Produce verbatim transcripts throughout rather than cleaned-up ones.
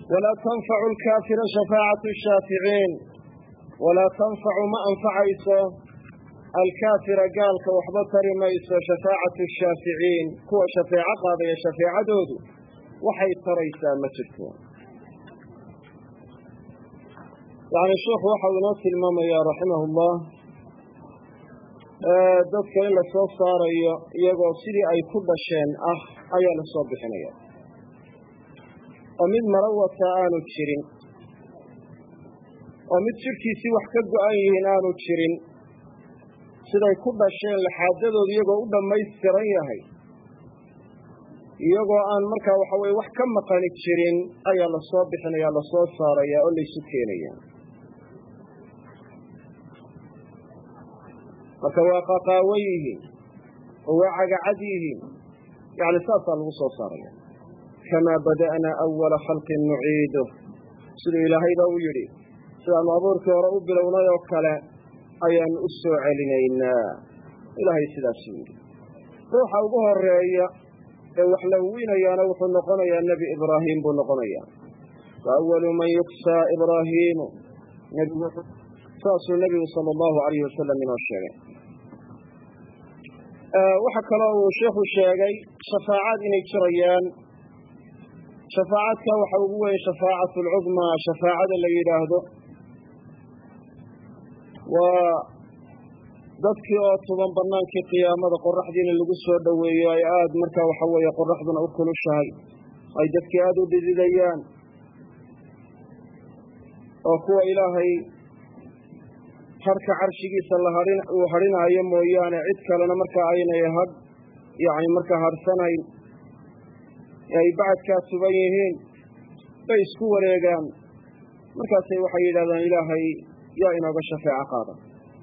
ولا تنفع الكافر شفاعة الشافعين ولا تنفع ما أنفعيس الكافر قالك وحبطر ميس شفاعة الشافعين كو شفاعة قاضية شفاعة دودو وحي تريسا ما تركون يعني الشيخ وحو ناس الماما يا رحمه الله dadka in la soo saarayo iyagoo sidii ay ku dhasheen ah ayaa la soo bixinaya oo mid marawata aanu jirin oo mid jirkiisii wax ka go-an yihiin aanu jirin siday ku dhasheen laxaadadooda iyagoo u dhammaystiran yahay iyagoo aan markaa waxa weye wax ka maqani jirin ayaa la soo bixinaya la soo saaraya oo laysu keenaya marka waa qaqaawan yihiin oo waa cagacad yihiin yani saasaa lagu soo saaraya kamaa bada'naa awala khalqin nuciiduh siduu ilaahay baa u yidhi sidaanu abuurkii hore u bilownay oo kale ayaanu u soo celinaynaa ilaahay sidaasuu yidhi ruuxa ugu horeeya ee wax la weynayaana wuxuu noqonayaa nebi ibraahim buu noqonayaa wa awalu man yuksaa ibraahiimu saasuu nebigu sala allahu alayhi wasalam inoo sheegay waxa kaloo uu sheikhu sheegay shafaacaad inay jirayaan shafaacadka waxa ugu weyn shafaacatu alcudmaa shafaacada la yidhaahdo waa dadkii oo tuban banaankii qiyaamada qoraxdiina lagu soo dhoweeyo ay aada markaa waxa weeye qoraxduna u kulushahay ay dadkii aada u dhididayaan oo kuwa ilaahay harka carshigiisa la harin uu harinaayo mooyaane cid kalena markaa aynay hadh yani markaa hadhsanayn ay bacadkaa tuban yihiin bay isku wareegaan markaasay waxay yidhahdaan ilaahay yaa inooga shafeeco qaada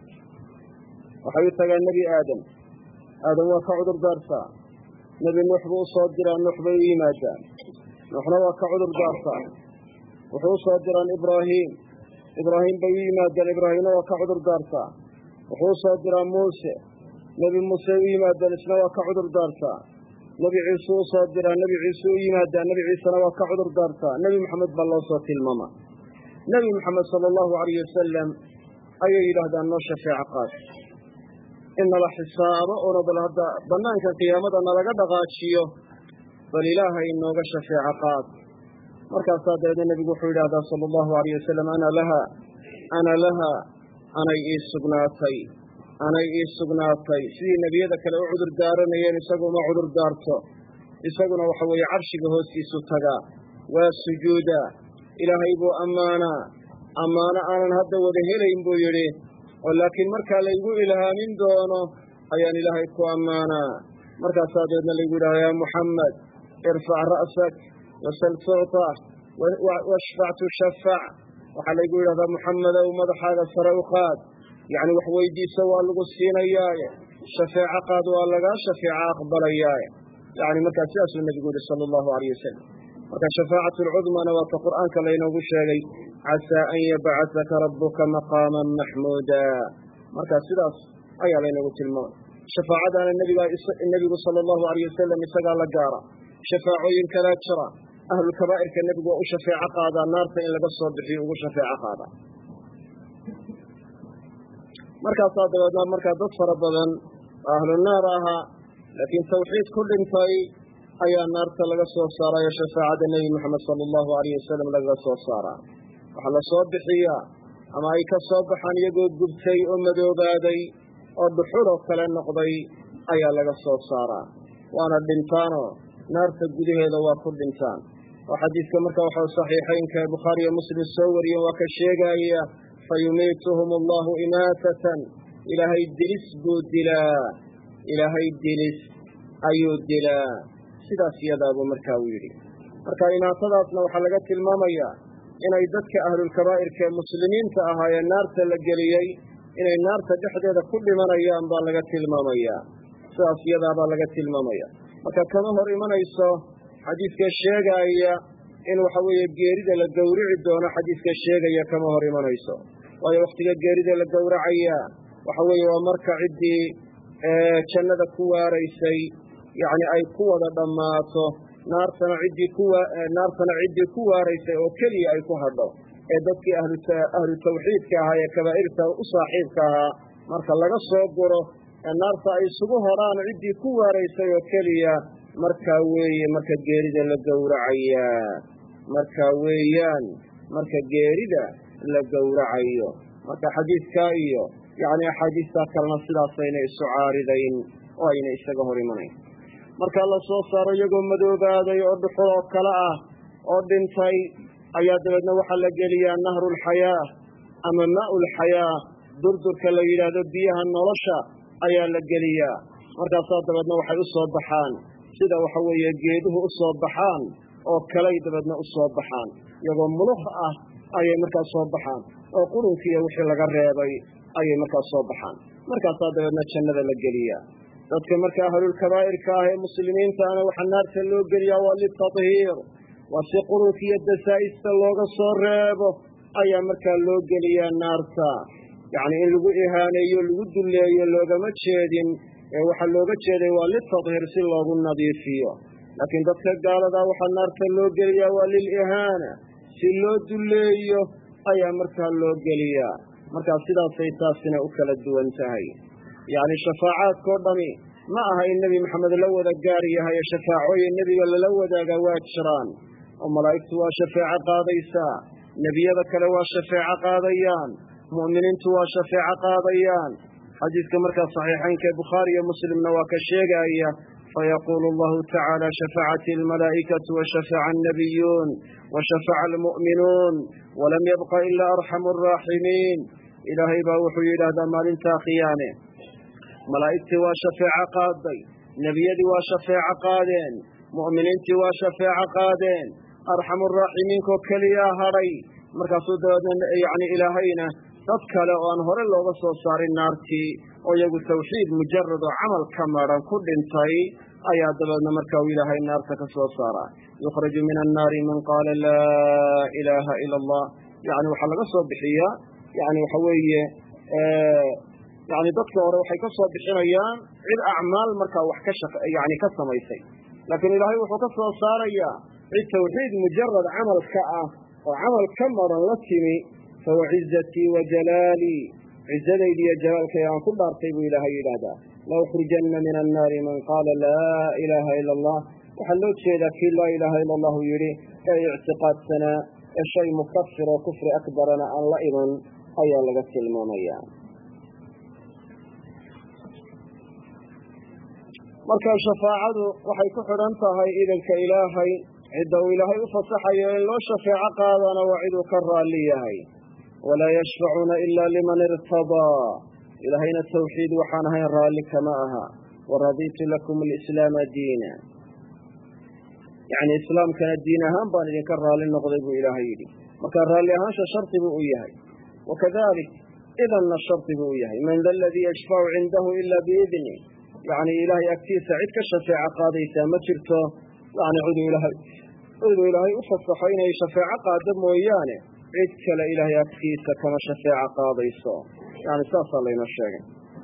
waxay u tagaan nebi aadam aadam waa ka cudur daartaa nebi nuux buu u soo diraa nuux bay u yimaadaan nuuxna waa ka cudur daartaa wuxuu u soo diraan ibraahim ibraahim bay u yimaadaan ibraahimna waa ka cudur daartaa wuxuu u soo diraa muuse nebi muuse u yimaadaan isna waa ka cudur daartaa nebi ciise u soo diraa nebi ciise u yimaadaan nebi ciisena waa ka cudur daartaa nebi maxamed baa loo soo tilmaama nebi maxamed sala allahu alayh wasalam ayay yidhaahdaan noo shafeeco qaad in nala xisaabo oona bal hadda banaanka qiyaamada nalaga dhaqaajiyo bal ilaahay inooga shafeeco qaad markaasaa dabeedna nebigu wuxuu yidhahdaa sala allahu alayh wasalam ana laha ana laha anay ii sugnaatay anay ii sugnaatay sidii nebiyada kale u cudur daaranayeen isagu uma cudur daarto isaguna waxa weeye carshiga hoostiisu tagaa waa sujuuda ilaahay buu ammaanaa ammaano aanan hadda wada helayn buu yidhi oo laakiin markaa laygu ilhaamin doono ayaan ilaahay ku ammaanaa markaasaa dabeedna laygu yidhahda yaa muxamed irfac ra'sak wasal tucta washfac tushafac waxaa laygu yidhahdaa muxamedow madaxaaga sare u qaad yacni wax weydiisa waa lagu siinayaaye shafeeco qaad waa lagaa shafeeco aqbalayaaye yani markaa sidaasuu nebigu yihi sala allahu alayh wasalam marka shafaacatu alcudmaana waa ka qur'aanka laynoogu sheegay casaa an yabcasaka rabbuka maqaaman maxmuuda markaa sidaas ayaa laynoogu tilmaamay shafaacadaana nebigaa nebigu sala allahu alayh wasalam isagaa la gaara shafaacooyin kalaa jira ahlulkabaa'irka nebigu waa u shafeeco qaadaa naarta in laga soo bixiyo ugu shafeeco qaadaa markaasaa dabeedna markaa dad fara badan oo ahlu naar ahaa laakiin tawxiid ku dhintay ayaa naarta laga soo saarayo shafaacada nebi moxamed sala allahu alayh wasalam lagaga soo saaraa waxaa la soo bixiyaa ama ay ka soo baxaan iyagoo gubtay oo madoobaaday oo dhuxul oo kale noqday ayaa laga soo saaraa waana dhintaanoo naarta gudaheeda waa ku dhintaan oo xadiidka marka waxaa saxiixaynka ee bukhaari iyo muslim soo wariyeen waa ka sheegaya fayumiituhum allahu imaatatan ilaahay dilis buu dilaa ilaahay dilis ayuu dilaa sidaas iyadaabuu markaa u yidhi marka imaatadaasna waxaa laga tilmaamayaa inay dadka ahlulkabaa'irka ee muslimiinta ahaayee naarta la geliyey inay naarta dhexdeeda ku dhimanayaan baa laga tilmaamayaa sidaas iyadaabaa laga tilmaamaya marka kama hor imanayso xadiidka sheegaaya in waxa weeye geerida la gowrici doono xadiidka sheegaya kama hor imanayso waayo wakhtiga geerida la gowracaya waxa weeye waa marka ciddii jannada ku waaraysay yacni ay ku wada dhammaato naartana ciddii ku naartana ciddii ku waaraysay oo keliya ay ku hadho ee dadkii ahlu ahlu tawxiidka ahaa ee kabaa'irta u saaxiibka ahaa marka laga soo guro ee naarta ay isugu horaan ciddii ku waaraysay oo keliya markaa weeye marka geerida la gowracayaa markaa weeyaan marka geerida la gowracayo marka xadiidkaa iyo yacni axaadiistaa kalena sidaasayna isu caaridayn oo ayna isaga hor imanayn marka la soo saaro iyagoo madoobaaday oo dhuxul oo kale ah oo dhintay ayaa dabeedna waxaa la geliyaa nahrulxayaa ama maa'ulxayaa durdurka la yidhaahdo biyaha nolosha ayaa la geliyaa markaasaa dabeedna waxay u soo baxaan sida waxa weeye geeduhu u soo baxaan oo kalay dabeedna u soo baxaan iyagoo mulux ah ayay markaas soo baxaan oo qurunkiiyo wixii laga reebay ayay markaas soo baxaan markaasaa dabeedna jannada la geliyaa dadka marka ahlulkabaa'irka ah ee muslimiintaana waxaa naarta loo geliyaa waa litadhiir waa si qurunkiiyo dasaa'ista looga soo reebo ayaa markaa loo geliyaa naarta yacni in lagu ihaaneeyo lagu dulleeyo loogama jeedin ee waxaa looga jeeday waa litadhiir si loogu nadiifiyo laakiin dadka gaaladaa waxaa naarta loo geliyaa waa lilihaana si loo dulleeyo ayaa markaa loo geliyaa markaa sidaasay taasina u kala duwan tahay yacni shafaacaadkao dhami ma aha in nebi maxamed la wada gaar yahay ee shafaacooyin nebiga lala wadaagaa waa jiraan oo malaa'igtu waa shafeeco qaadaysaa nebiyada kale waa shafeeco qaadayaan mu'miniintu waa shafeeco qaadayaan xadiidka markaa saxiixaynka ee bukhaari iyo muslimna waa ka sheegaya fayaquulu allahu tacaala shafacati almalaa'ikatu washafaca annabiyuun washafaca almu'minuun walam yabqa ilaa arxamu araaximiin ilaahay baa wuxuu yidhaahdaa maalintaa qiyaame malaa'igtii waa shafeeco qaaday nebiyadii waa shafeeco qaadeen mu'miniintii waa shafeeco qaadeen arxamu araaximiinkoo keliyaa hadhay markaasuu dabeedna yacni ilaahayna dad kale oo aan hore looga soo saarin naartii oo iyagu tawxiid mujarad oo camal ka madhan ku dhintay ayaa dabeedna marka uu ilaahay naarta ka soo saaraa yukhraju min annaari man qaala laa ilaaha ila allah yacni waxaa laga soo bixiyaa yani waxa weeye yani dadka hore waxay ka soo bixinayaan cid acmaal markaa wax ka shaq yani ka samaysay laakiin ilaahay wuxuu ka soo saarayaa cid tawxiid mujarad camal ka ah oo camal ka maran la timi fawacizatii wajalaalii cizadaydi iyo jalaalkay aan ku dhaartay buu ilaahay yidhaahdaa laukhrijanna min annaari man qaala laa ilaaha ila allah waxaa loo jeedaa kii laa ilaaha ila allahu yidhi ee ictiqaadsanaa ee shay mukafir oo kufri akbarana aan la iman ayaa laga tilmaamaya marka shafaacadu waxay ku xidhan tahay idanka ilaahay cidda uu ilaahay u fasaxayo in loo shafeeco qaadana waa ciduu ka raalli yahay walaa yashfacuuna ilaa liman irtadaa ilaahayna tawxiid waxaan ahayn raalli kama aha waraditu lakum alislaama diina yacni islaamkana diin ahaan baan idinka raalli noqday buu ilaahay yidhi marka raalli ahaansha shardi buu u yahay wakadalik idanna shardi buu u yahay man da aladii yashfacu cindahu ila biidni yacni ilaahay agtiisa cid ka shafeeco qaadaysaa ma jirto yani ciduu ilaahay ciduu ilaahay u fasaxo inay shafeeco qaado mooyaane cid kale ilaahay agtiisa kama shafeeco qaadayso yani saasaa laynoo sheegay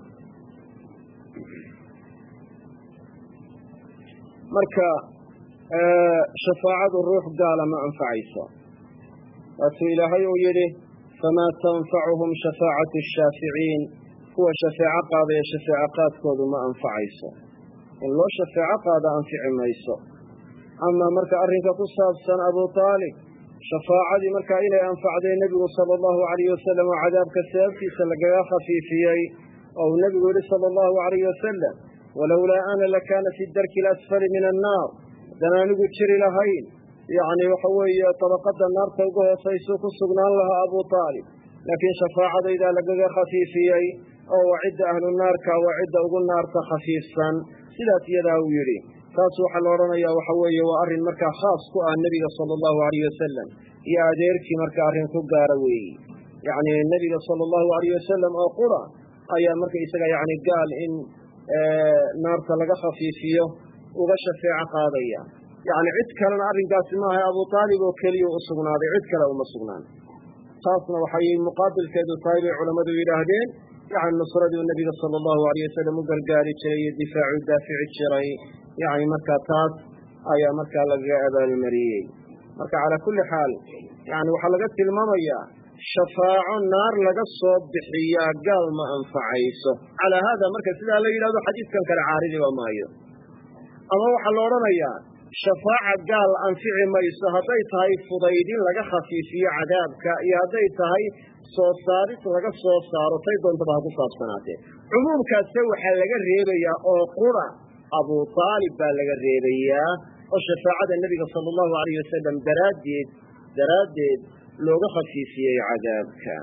marka shafaacadu ruux gaala ma anfacayso waatuu ilaahay uu yidhi famaa tanfacuhum shafaacatu ashaaficiin kuwa shafeeco qaadaya shafeeco qaadkoodu ma anfacayso in loo shafeeco qaado anfici mayso amaa marka arrinka ku saabsan abu aalib shafaacadii markaa inay anfacday nebigu sala allahu alayhi wasalam oo cadaabka sababtiisa lagaga khafiifiyey oo uu nebigu yihi sala allahu alayhi wasalam walowlaa ana lakaana fi darki alasfali min annaar haddaan anigu jiri lahayn yacni waxa weeye dabaqada naarta ugu hoosaysuu ku sugnaan lahaa abu aalib laakiin shafaacadaydaa lagaga khafiifiyey oo waa cidda ahlu naarka waa cidda ugu naarta khafiifsan sidaas iyadaa uu yidhi taas waxaa la odhanayaa waxa weeye waa arrin markaa khaas ku ah nebiga sala allahu alayhi wasalam iyo adeerkii markaa arrin ku gaara weeyi yacni nebiga sala allahu alayhi wasalam oo qura ayaa marka isaga yacni gaal in naarta laga khafiifiyo uga shafeeco qaadaya yacni cid kalena arrinkaasi maaha abu aalib oo keliya u sugnaaday cid kale uma sugnaan taasna waxay muqaabilkeedu tahay bay culammadu yidhaahdeen yani nusradii nebiga sala allahu alayh wasalam u gargaari jiray iyo difaacu daafici jiray yani markaa taas ayaa markaa lagaga abaalmariyey. marka calaa kulli xaal yani waxaa laga tilmaamayaa shafaaco naar laga soo bixiyaa gaal ma anfacayso. calaa haada marka sidaa la yidhahdo xadiidkan kale caaridiba maayo. ama waxaa la odhanayaa shafaaca gaal anfici mayso hadday tahay fudaydin laga khafiifiyo cadaabka iyo hadday tahay soo saaris laga soo saaro tay doontaba ha ku saabsanaatee. cumuumkaase waxaa laga reebayaa oo qura abu aalib baa laga reebayaa oo shafaacada nebiga sala allahu alayh wasalam daraaddeed daraaddeed looga khafiifiyey cadaabka.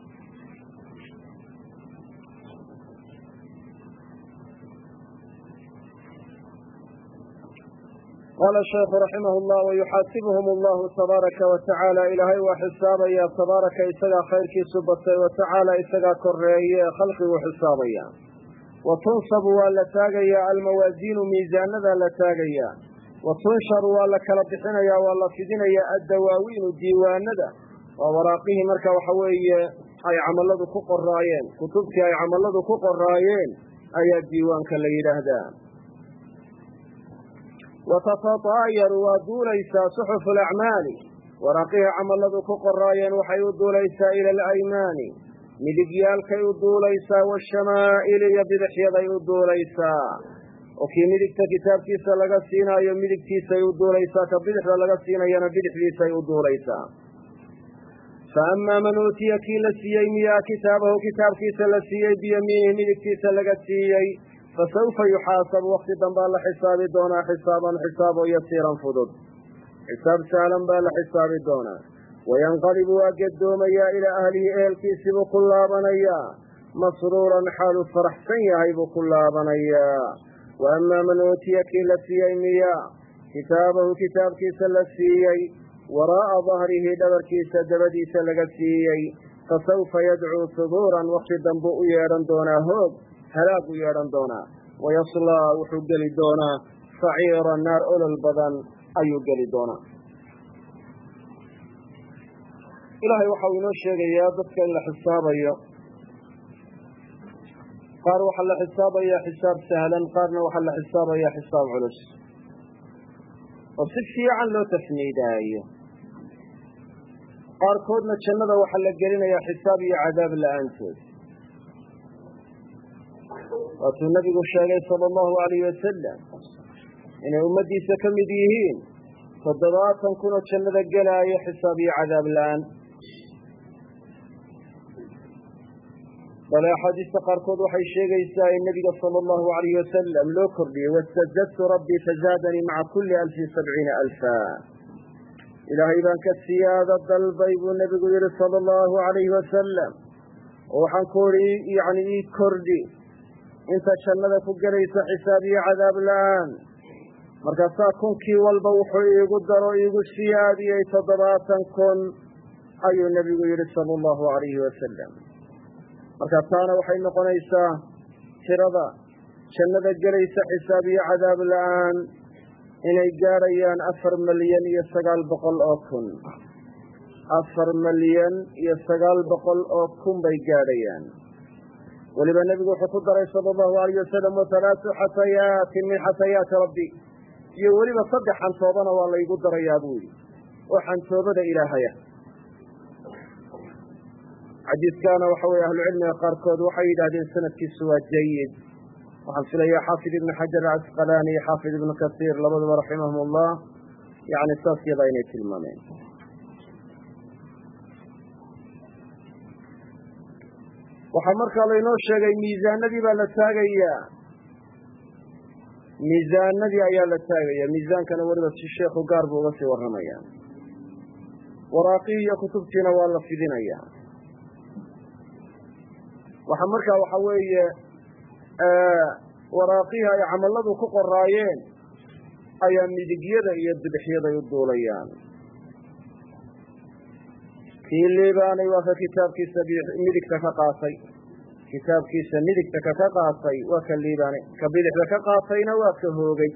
qaala shaykhu raximah llah wayuxaasibuhum allahu tabaaraka wa tacaala ilaahay waa xisaabaya tabaaraka isagaa khayrkiisu batay wa tacaala isagaa koreeye ee khalqigu xisaabaya. wa tunsabu waa la taagayaa almawaasiinu miisaanadaa la taagayaa. wa tunsharu waa la kala bixinayaa waa la fidinayaa addawaawiinu diiwaanada waa waraaqihii marka waxa weeye ay camalladu ku qoraayeen kutubtii ay camalladu ku qoraayeen ayaa diiwaanka la yidhaahdaa. watatataayaru waa duulaysaa suxufu alacmaali waraaqihii camalladu ku qoraayeen waxay u duulaysaa ila alaymaani midigyaalkay u duulaysaa waashamaa'ili iyo bidixyaday u duulaysaa. oo kii midigta kitaabkiisa laga siinaayo midigtiisay u duulaysaa ka bidixda laga siinayana bidixdiisay u duulaysaa. fa amaa man uutiya kii la siiyey miyaa kitaabahu kitaabkiisa la siiyey biyamiinihi midigtiisa laga siiyey fasawfa yuxaasabu wakti danbaa la xisaabi doonaa xisaaban xisaabo yasiiran fudud xisaab sahlan baa la xisaabi doonaa. wayanqalibu waa gedoomayaa ilaa ahlihi ehelkiisibuu ku laabanayaa masruuran xaaluu faraxsan yahay buu ku laabanayaa. wa amaa man uutiya kii la siiyey miyaa kitaabahu kitaabkiisa la siiyey waraa'a dahrihi dhabarkiisa dabadiisa laga siiyey fasawfa yadcuu subuuran wakti danbuu u yeedhan doonaa hoog halaag u yeedhan doonaa. wayaslaa wuxuu geli doonaa saciira naar olol badan ayuu geli doonaa. ilaahay waxau inoo sheegayaa dadka in la xisaabayo. qaar waxaa la xisaabayaa xisaab sahlan qaarna waxaa la xisaabayaa xisaab culus oo si fiican loo tafniidaayo. qaarkoodna jannada waxaa la gelinayaa xisaab iyo cadaab la-aantood. waatuu nabigu sheegay sala allahu alayh wasalam inay ummaddiisa ka mid yihiin toddobaatan kunoo jannada gelaayo xisaab iyo cadaab la-aan. bale axaadiista qaarkood waxay sheegaysaa in nebiga sala allahu alayh wasalam loo kordhiyey wastazadtu rabbii fazaadanii maca kulli alfi sabciina alfa. ilaahay baan ka siyaado dalbay buu nebigu yihi sala allahu alayhi wasalam oo waxaan ku ihi yani ii kordhi inta jannada ku gelaysa xisaab iyo cadaab la-aan. markaasaa kunkii walba wuxuu iigu daro iigu siyaadiyey toddobaatan kun ayuu nebigu yihi sala allahu alayhi wasalam. markaa taana waxay noqonaysaa tirada jannada gelaysa xisaab iyo cadaab la-aan inay gaadhayaan afar malyan iyo sagaal boqol oo kun afar malyan iyo sagaal boqol oo kun bay gaadhayaan. weliba nebigu wuxuu ku daray sala allahu alayh wasalam wahalaasu xatayaatin min xatayaati rabbi iyo weliba saddex xantoobana waa laygu darayaa buu yidhi oo xantoobada ilaahaya. xadiiskaana waxa weye ahlucilmiga qaarkood waxay yidhahdeen sanadkiisu waa jayid. waxaan filayaa xaafid ibnu xajar acasqalaani iyo xaafid ibnu kasiir labaduba raximahum ullah yani saas yadaa inay tilmaameen. waxaa markaa laynoo sheegay miisaanadii baa la taagayaa miisaanadii ayaa la taagaya. miisaankana weliba si sheekhu gaar buu uga sii warramaya. waraaqihii iyo kutubtiina waa la fidinayaa. waxaa markaa waxa weeye waraaqihii ay camalladu ku qoraayeen ayaa midigyada iyo bidixyaday u duulayaan. kii liibaanay waa ka kitaabkiisa midigta ka qaatay kitaabkiisa midigta ka ka qaatay waa ka liibaanay ka bidixda ka qaatayna waa ka hoogay.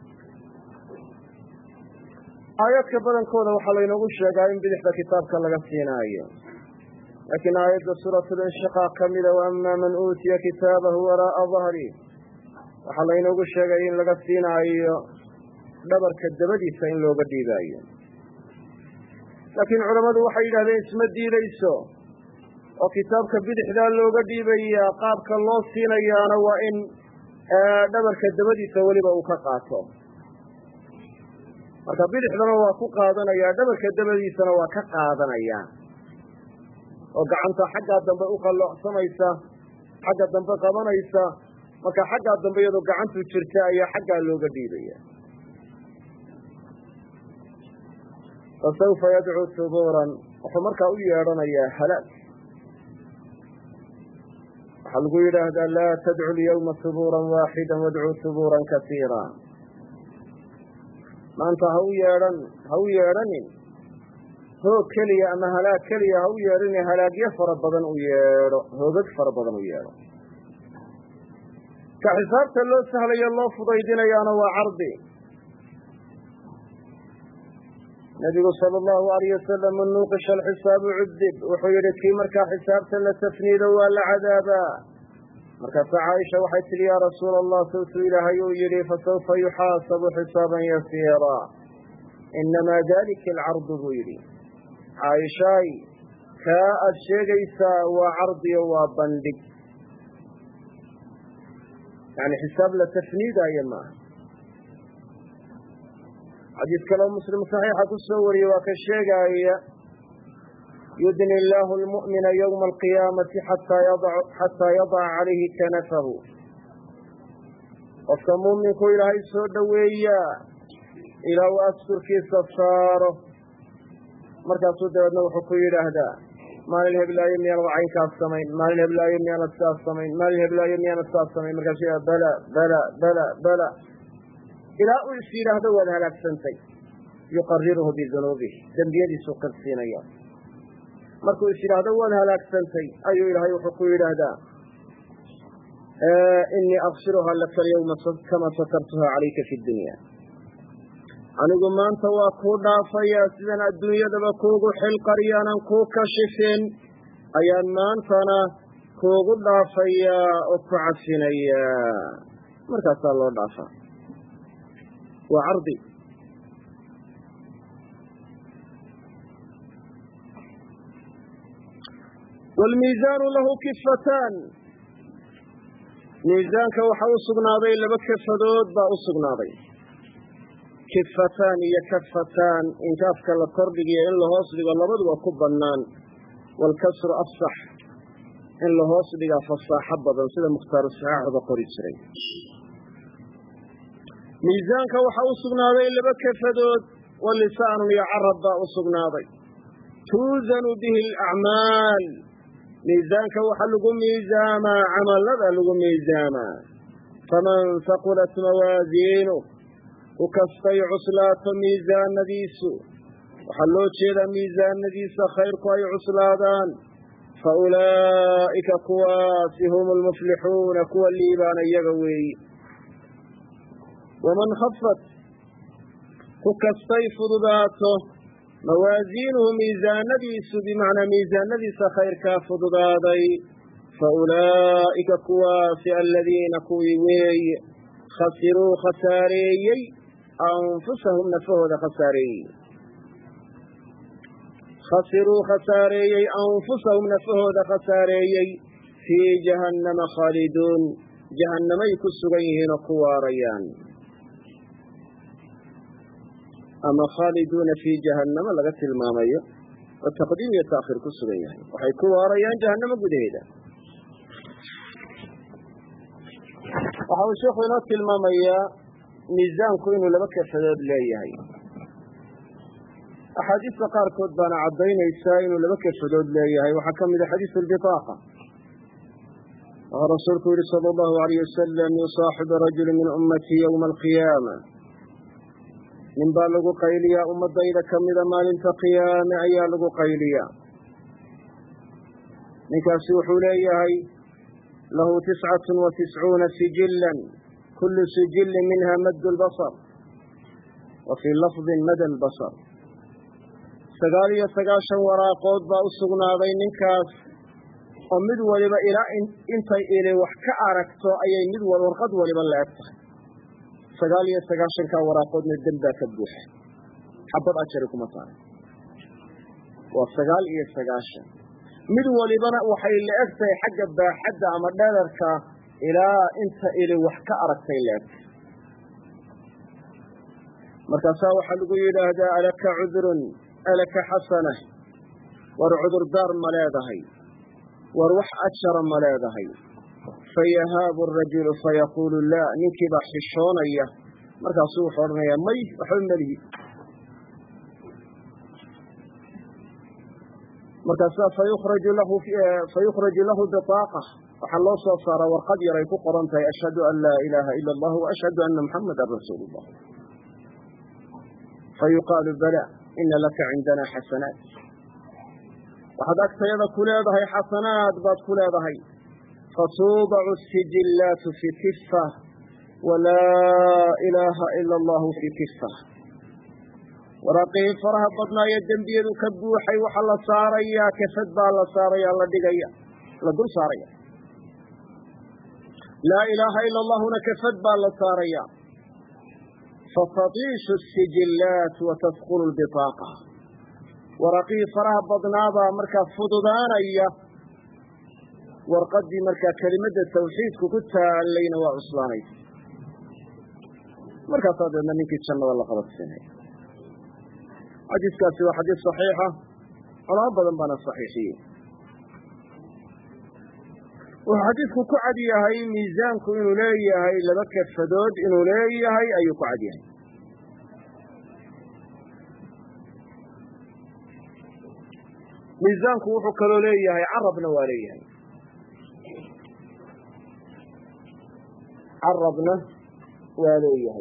aayaadka badankooda waxaa laynoogu sheegaa in bidixda kitaabka laga siinaayo. laakiin aayadda suuratulinshiqaaq ka mida waama man uutiya kitaabahu waraa'a dahri waxaa laynoogu sheegay in laga siinaayo dhabarka dabadiisa in looga dhiibaayo laakiin culammadu waxay yidhahdeen isma diidayso oo kitaabka bidixdaa looga dhiibayaa qaabka loo siinayaana waa in dhabarka dabadiisa weliba uu ka qaato marka bidixdana waa ku qaadanayaa dhabarka dabadiisana waa ka qaadanayaa oo gacanta xaggaa dambe u qalloocsamaysa xagga dambe qabanaysa marka xaggaa dambe iyadoo gacantu jirta ayaa xaggaa looga dhiibaya fasawfa yadcuu subuuran wuxuu markaa u yeedhanayaa halaag waxaa lagu yidhaahdaa laa tadcu lyawma subuuran waaxida wadcuu subuuran kasiira maanta ha u yeedhan ha u yeedhanin hoog keliya ama halaag keliya ha u yeedhine halaagyo fara badan u yeedho hoogag fara badan u yeedho ka xisaabta loo sahlayo loo fudaydinayaana waa cardi nabigu sala allahu alayh wasalam man nuuqisha alxisaabu cudib wuxuu yidhi kii markaa xisaabta la tafniido waa la cadaabaa markaasa caaisha waxay tidhi yaa rasuula allah sawtuu ilaahay uu yidhi fasawfa yuxaasabu xisaaban yasiira inamaa dalika alcardu buu yidhi caaishaay kaa aad sheegaysaa waa cardiyo waa bandhig yani xisaab la tafniidaayo maaha xadiis kaloo muslim saxiixa ku soo wariyey waa ka sheegaaya yudni illaahu almu'mina yowma alqiyaamati xataa yadaca calayhi kanafahu qofka mu'minku ilaahay soo dhoweeyaa ilaa uu asturkiisa saaro markaasuu dabeedna wuxuu ku yidhaahdaa maalin heblaayo miyaanad caynkaas samayn maalin heblaayo miyaanad saas samayn maalin heblaayo miyaanad saas samayn markaasuu yidhahda bala bala bala bala ilaa uu is yidhaahdo waad halaagsantay yuqariruhu bidunuubih dembiyadiisuu qirsiinaya markuu is yidhaahdo waad halaagsantay ayuu ilaahay wuxuu ku yidhaahdaa inii aksiruha laka alyawma kama satartuha calayka fi dunya anigu maanta waa kuu dhaafayaa sidan adduunyadaba kuugu xilqariyaanan kuu kashifin ayaan maantana kuugu dhaafayaa oo ku cafinayaa markaasaa loo dhaafaa waa cardi waalmiisaanu lahu kifataan miisaanka waxaa u sugnaaday laba kafadood baa u sugnaaday kifataan iyo kafataan in kaafka la kordhigiyo in la hoos dhigo labaduba ku bannaan waalkasru afsax in la hoos dhigaa fasaaxo badan sida mukhtaaru saxaaxuba qori jiray miisaanka waxaa u sugnaaday laba kafadood walisaanun iyo carab baa u sugnaaday tuusanu bihi alacmaal miisaanka waxaa lagu miisaamaa camallada lagu miisaamaa faman haqulat mawaasiinuh ku kastay cuslaato miisaanadiisu waxaa loo jeedaa miisaanadiisa khayrku ay cuslaadaan fa ulaa'ika kuwaasi hum almuflixuuna kuwa liibaana iyaga weeyi waman khafat ku kastay fududaato mawaasiinuhu miisaanadiisu bimacnaa miisaanadiisa khayrkaa fududaaday fa ulaa'ika kuwaasi aladiina kuwii weeye khasiruu khasaareeyey anfusahum nafahooda khasaareeyey khasiruu khasaareeyey anfusahum nafahooda khasaareeyey fii jahannama khaaliduun jahannamay ku sugan yihiin oo ku waarayaan ama khaaliduuna fii jahannama laga tilmaamayo oo taqdiim iyo ta'khiir ku sugan yahay waxay ku waarayaan jahannamo gudaheeda waxa uu sheekhu inoo tilmaamayaa miisaanku inuu laba kafadood leeyahay axaadiista qaarkood baana caddaynaysaa inuu laba kafadood leeyahay waxaa ka mid a xadiisu albitaaqa wuxuu rasuulku yihi sala allahu alayh wasalam yusaaxibu rajulu min ummatii yowma alqiyaama nin baa lagu qayliyaa ummadayda ka mida maalinta qiyaame ayaa lagu qayliyaa ninkaasi wuxuu leeyahay lahu tiscatun wa tiscuuna sijilan kullu sijilin minha maddu lbasar wa fii lafdin mada albasar sagaal iyo sagaashan waraaqood baa u sugnaaday ninkaas oo mid waliba ilaa intay ili wax ka aragto ayay mid warqad waliba la eg tahay sagaal iyo sagaashanka waraaqoodna dembaa ka buuxa xabad ajari kuma saaran waa sagaal iyo sagaashan mid walibana waxay la eg tahay xagga baaxadda ama dherarka ilaa inta ili wax ka aragtay la eg markaasaa waxaa lagu yidhaahdaa alaka cudurun alaka xasana war cudurdaar ma leedahay war wax ajara ma leedahay fayahaabu arajulu fayaquulu laa ninkii baa xishoonaya markaasuu wuxuu odhanayaa may waxba melihi markaasaa fayukhraju lahu fayukhraju lahu bitaaqa waxaa loo soo saaraa warqad yar ay ku qoran tahay ashhadu an laa ilaaha ila allah wa ashhadu anna muxammadan rasuulu llah fayuqaalu bala ina laka cindana xasanaat waxaad agtayada ku leedahay xasanaad baad ku leedahay fatuudacu sijillaatu fi kifa walaa ilaaha ila allahu fi kifa waraaqihii faraha badnaayo dembiyadu ka buuxay waxaa la saarayaa kafad baa la saaraya la dhigaya la dul saaraya laa ilaaha ila allahuna kafad baa la saaraya fatadiishu sijillaat watasqulu lbitaaqa waraaqihii faraha badnaabaa markaa fududaanaya warqadii markaa kelimadda tawxiidku ku taalayna waa cuslaanaysa markaasaa deedna ninkii jannada la qabadsiinaya xadiiskaasi waa xadiis saxiixa culamo badan baana saxiixiyey wuxuu xadiisku ku cad yahay miisaanku inuu leeyahay laba kafadood inuu leeyahay ayuu ku cad yahay miisaanku wuxuu kaloo leeyahay carabna waa leeyahay carabna waa leeyahay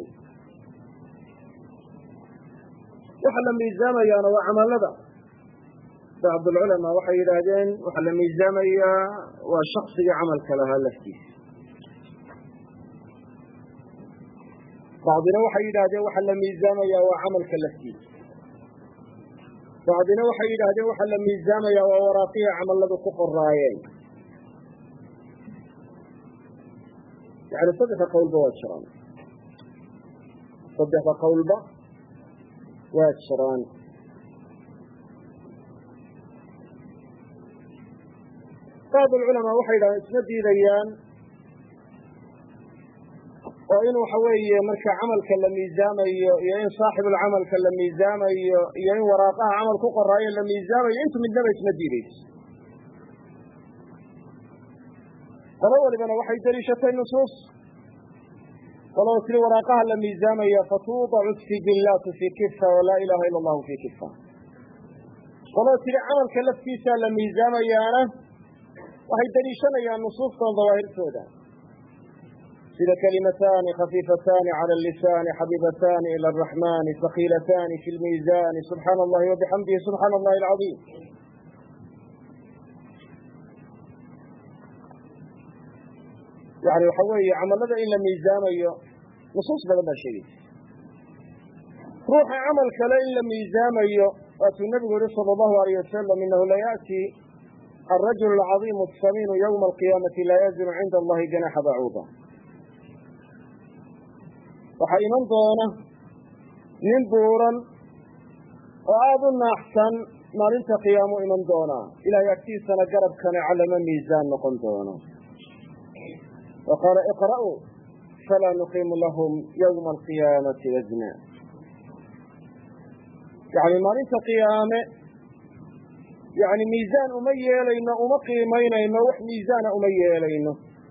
waxa la miisaamayaana waa camalada bacdulculamaa waxay yidhaahdeen waxa la miisaamayaa waa shaksigii camalka lahaa laftiisa bacdina waxay yidhaahdeen waxa la miisaamayaa waa camalka laftiisa bacdina waxay yidhaahdeen waxa la miisaamayaa waa waraaqihii camalladu ku qoraayeen yani saddexda qowlba waa jiraan saddexda qowlba waa jiraan bacd alculamaa waxay yidhahdeen isma diidayaan oo in waxa weeye marka camalka la miisaamayo iyo in saaxibulcamalka la miisaamayo iyo in waraaqaha camal ku qoraayo la miisaamayo intu midnaba isma diidayso qolo walibana waxay daliishatay nusuus qoloo tiri waraaqaha la miisaamaya fatuudacu sijillaatu fii kifa walaa ilaaha ila allahu fii kifa qoloo tiri camalka laftiisaa la miisaamayaana waxay daliishanayaan nusuustan dawaahirtooda sida kalimataani khafiifataani cala lisaani xabiibataani ila araxmani haqiilataani fi lmiisaani subxaana allahi wabixamdihi subxaana allahi alcadiim yani waxa weeye camalada in la miisaamayo nusuus badan baa sheegaysa ruuxa camal kale in la miisaamayo waatuu nabigu yihi sala allahu alayh wasalam inahu la yaأti alrajul alcadiimu asamiinu ywma alqiyaamati laa yazinu cinda allahi janaxa bacuuda waxaa iman doona nin buuran oo aada u naaxsan maalinta qiyaamo iman doonaa ilahay agtiisana garabkana calama miisaan noqon doono وqاaل اقرأوا فlا نقيم لهم يوم القيامة وزنا يعني maalinta قiyaame yani miisaan uma yeelayno uma qiimaynayno wax miisaana uma yeelayno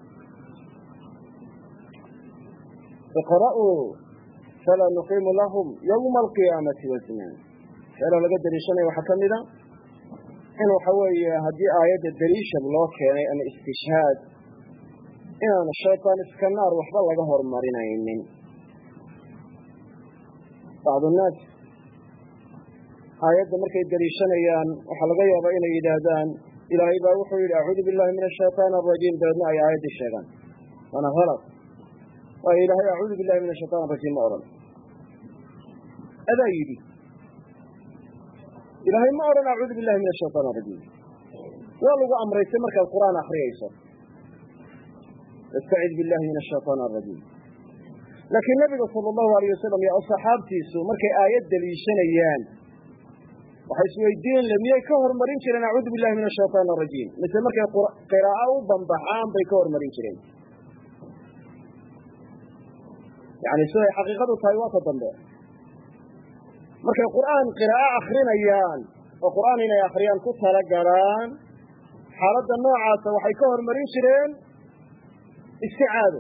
اقرأوا فlا نقيم لهم يوم القيامة وزنا لا laga daliishanaya waxaa kamida in waxa weeye haddii aayadda daliishad loo keenay ama istishhaad inaanu shayطaan iska naar waxba laga hormarinaynin bacdu nnaas aayadda markay daliishanayaan waxaa laga yaabaa inay yidhaahdaan ilaahay baa wuxuu yidhi acuudu billahi min ashayطaan arajiim dabeedna ay aayaddii sheegaan waana halad waayo ilaahay acuudu billahi min ashayطaan arajiim ma odhan adaa yidhi ilaahay ma odhan acuudu billahi min ashayطaan arajiim waa lagu amraysay markaad qur'aan akriyayso istacid billahi min ashayطaan arajiim laakiin nabiga sala allahu alayh wasalam iyo saxaabtiisu markay aayad daliishanayaan waxay isweydiin le miyay ka hormarin jireen acuudu billahi min ashaytaan arajiim mise markay qiraa'o u banbaxaan bay ka hormarin jireen yani siday xaqiiqadu tahay waa ka dambe markay qur'aan qiraa'o akrinayaan oo qur'aan inay akriyaan ku tala galaan xaaladda noocaasa waxay ka hormarin jireen isticaado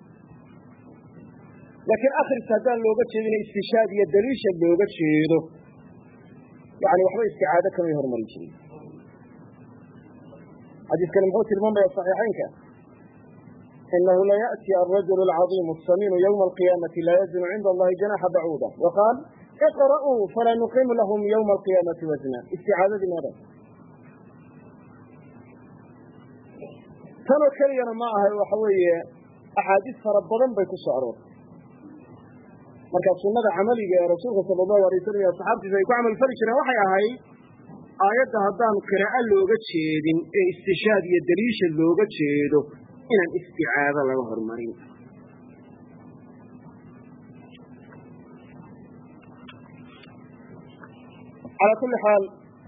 laakiin akhris haddaan looga jeedin istishaad iyo daliisha looga jeedo yani waxba isticaado kamay hormarin jirin xadiiskani muxuu tilmaamaya صaxiixaynka inahu layaأti alrajul اlcaظiim الsamiinu ywma alqiyaamati laa yazinu cinda allahi janaxa bacuuda waqaal iqra'uu falaa nuqimu lahum ywma alqiyaamati wasna isticaadadii meeda tanoo keliyana ma aha waxa weeye axaadiis fara badan bay ku soo aroortay markaa sunada camaliga ee rasuulka sala allahu alay wasalam iyo asxaabtiisa ay ku camal fali jireen waxay ahayd aayadda haddaan qiraa'o looga jeedin ee istishaad iyo daliisha looga jeedo inaan isticaado laga hormarin calaa kulli xaal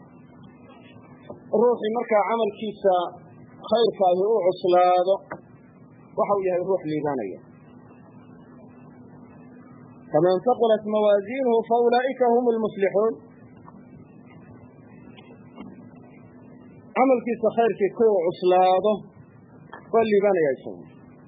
ruuxii markaa camalkiisa khayrka ahi u cuslaado waxa uu yahay ruux liibaanaya faman haqulat mawaaziinuhu faulaa'ika hum lmuflixuun camalkiisa khayrkii ku cuslaado waa liibaanaya isagu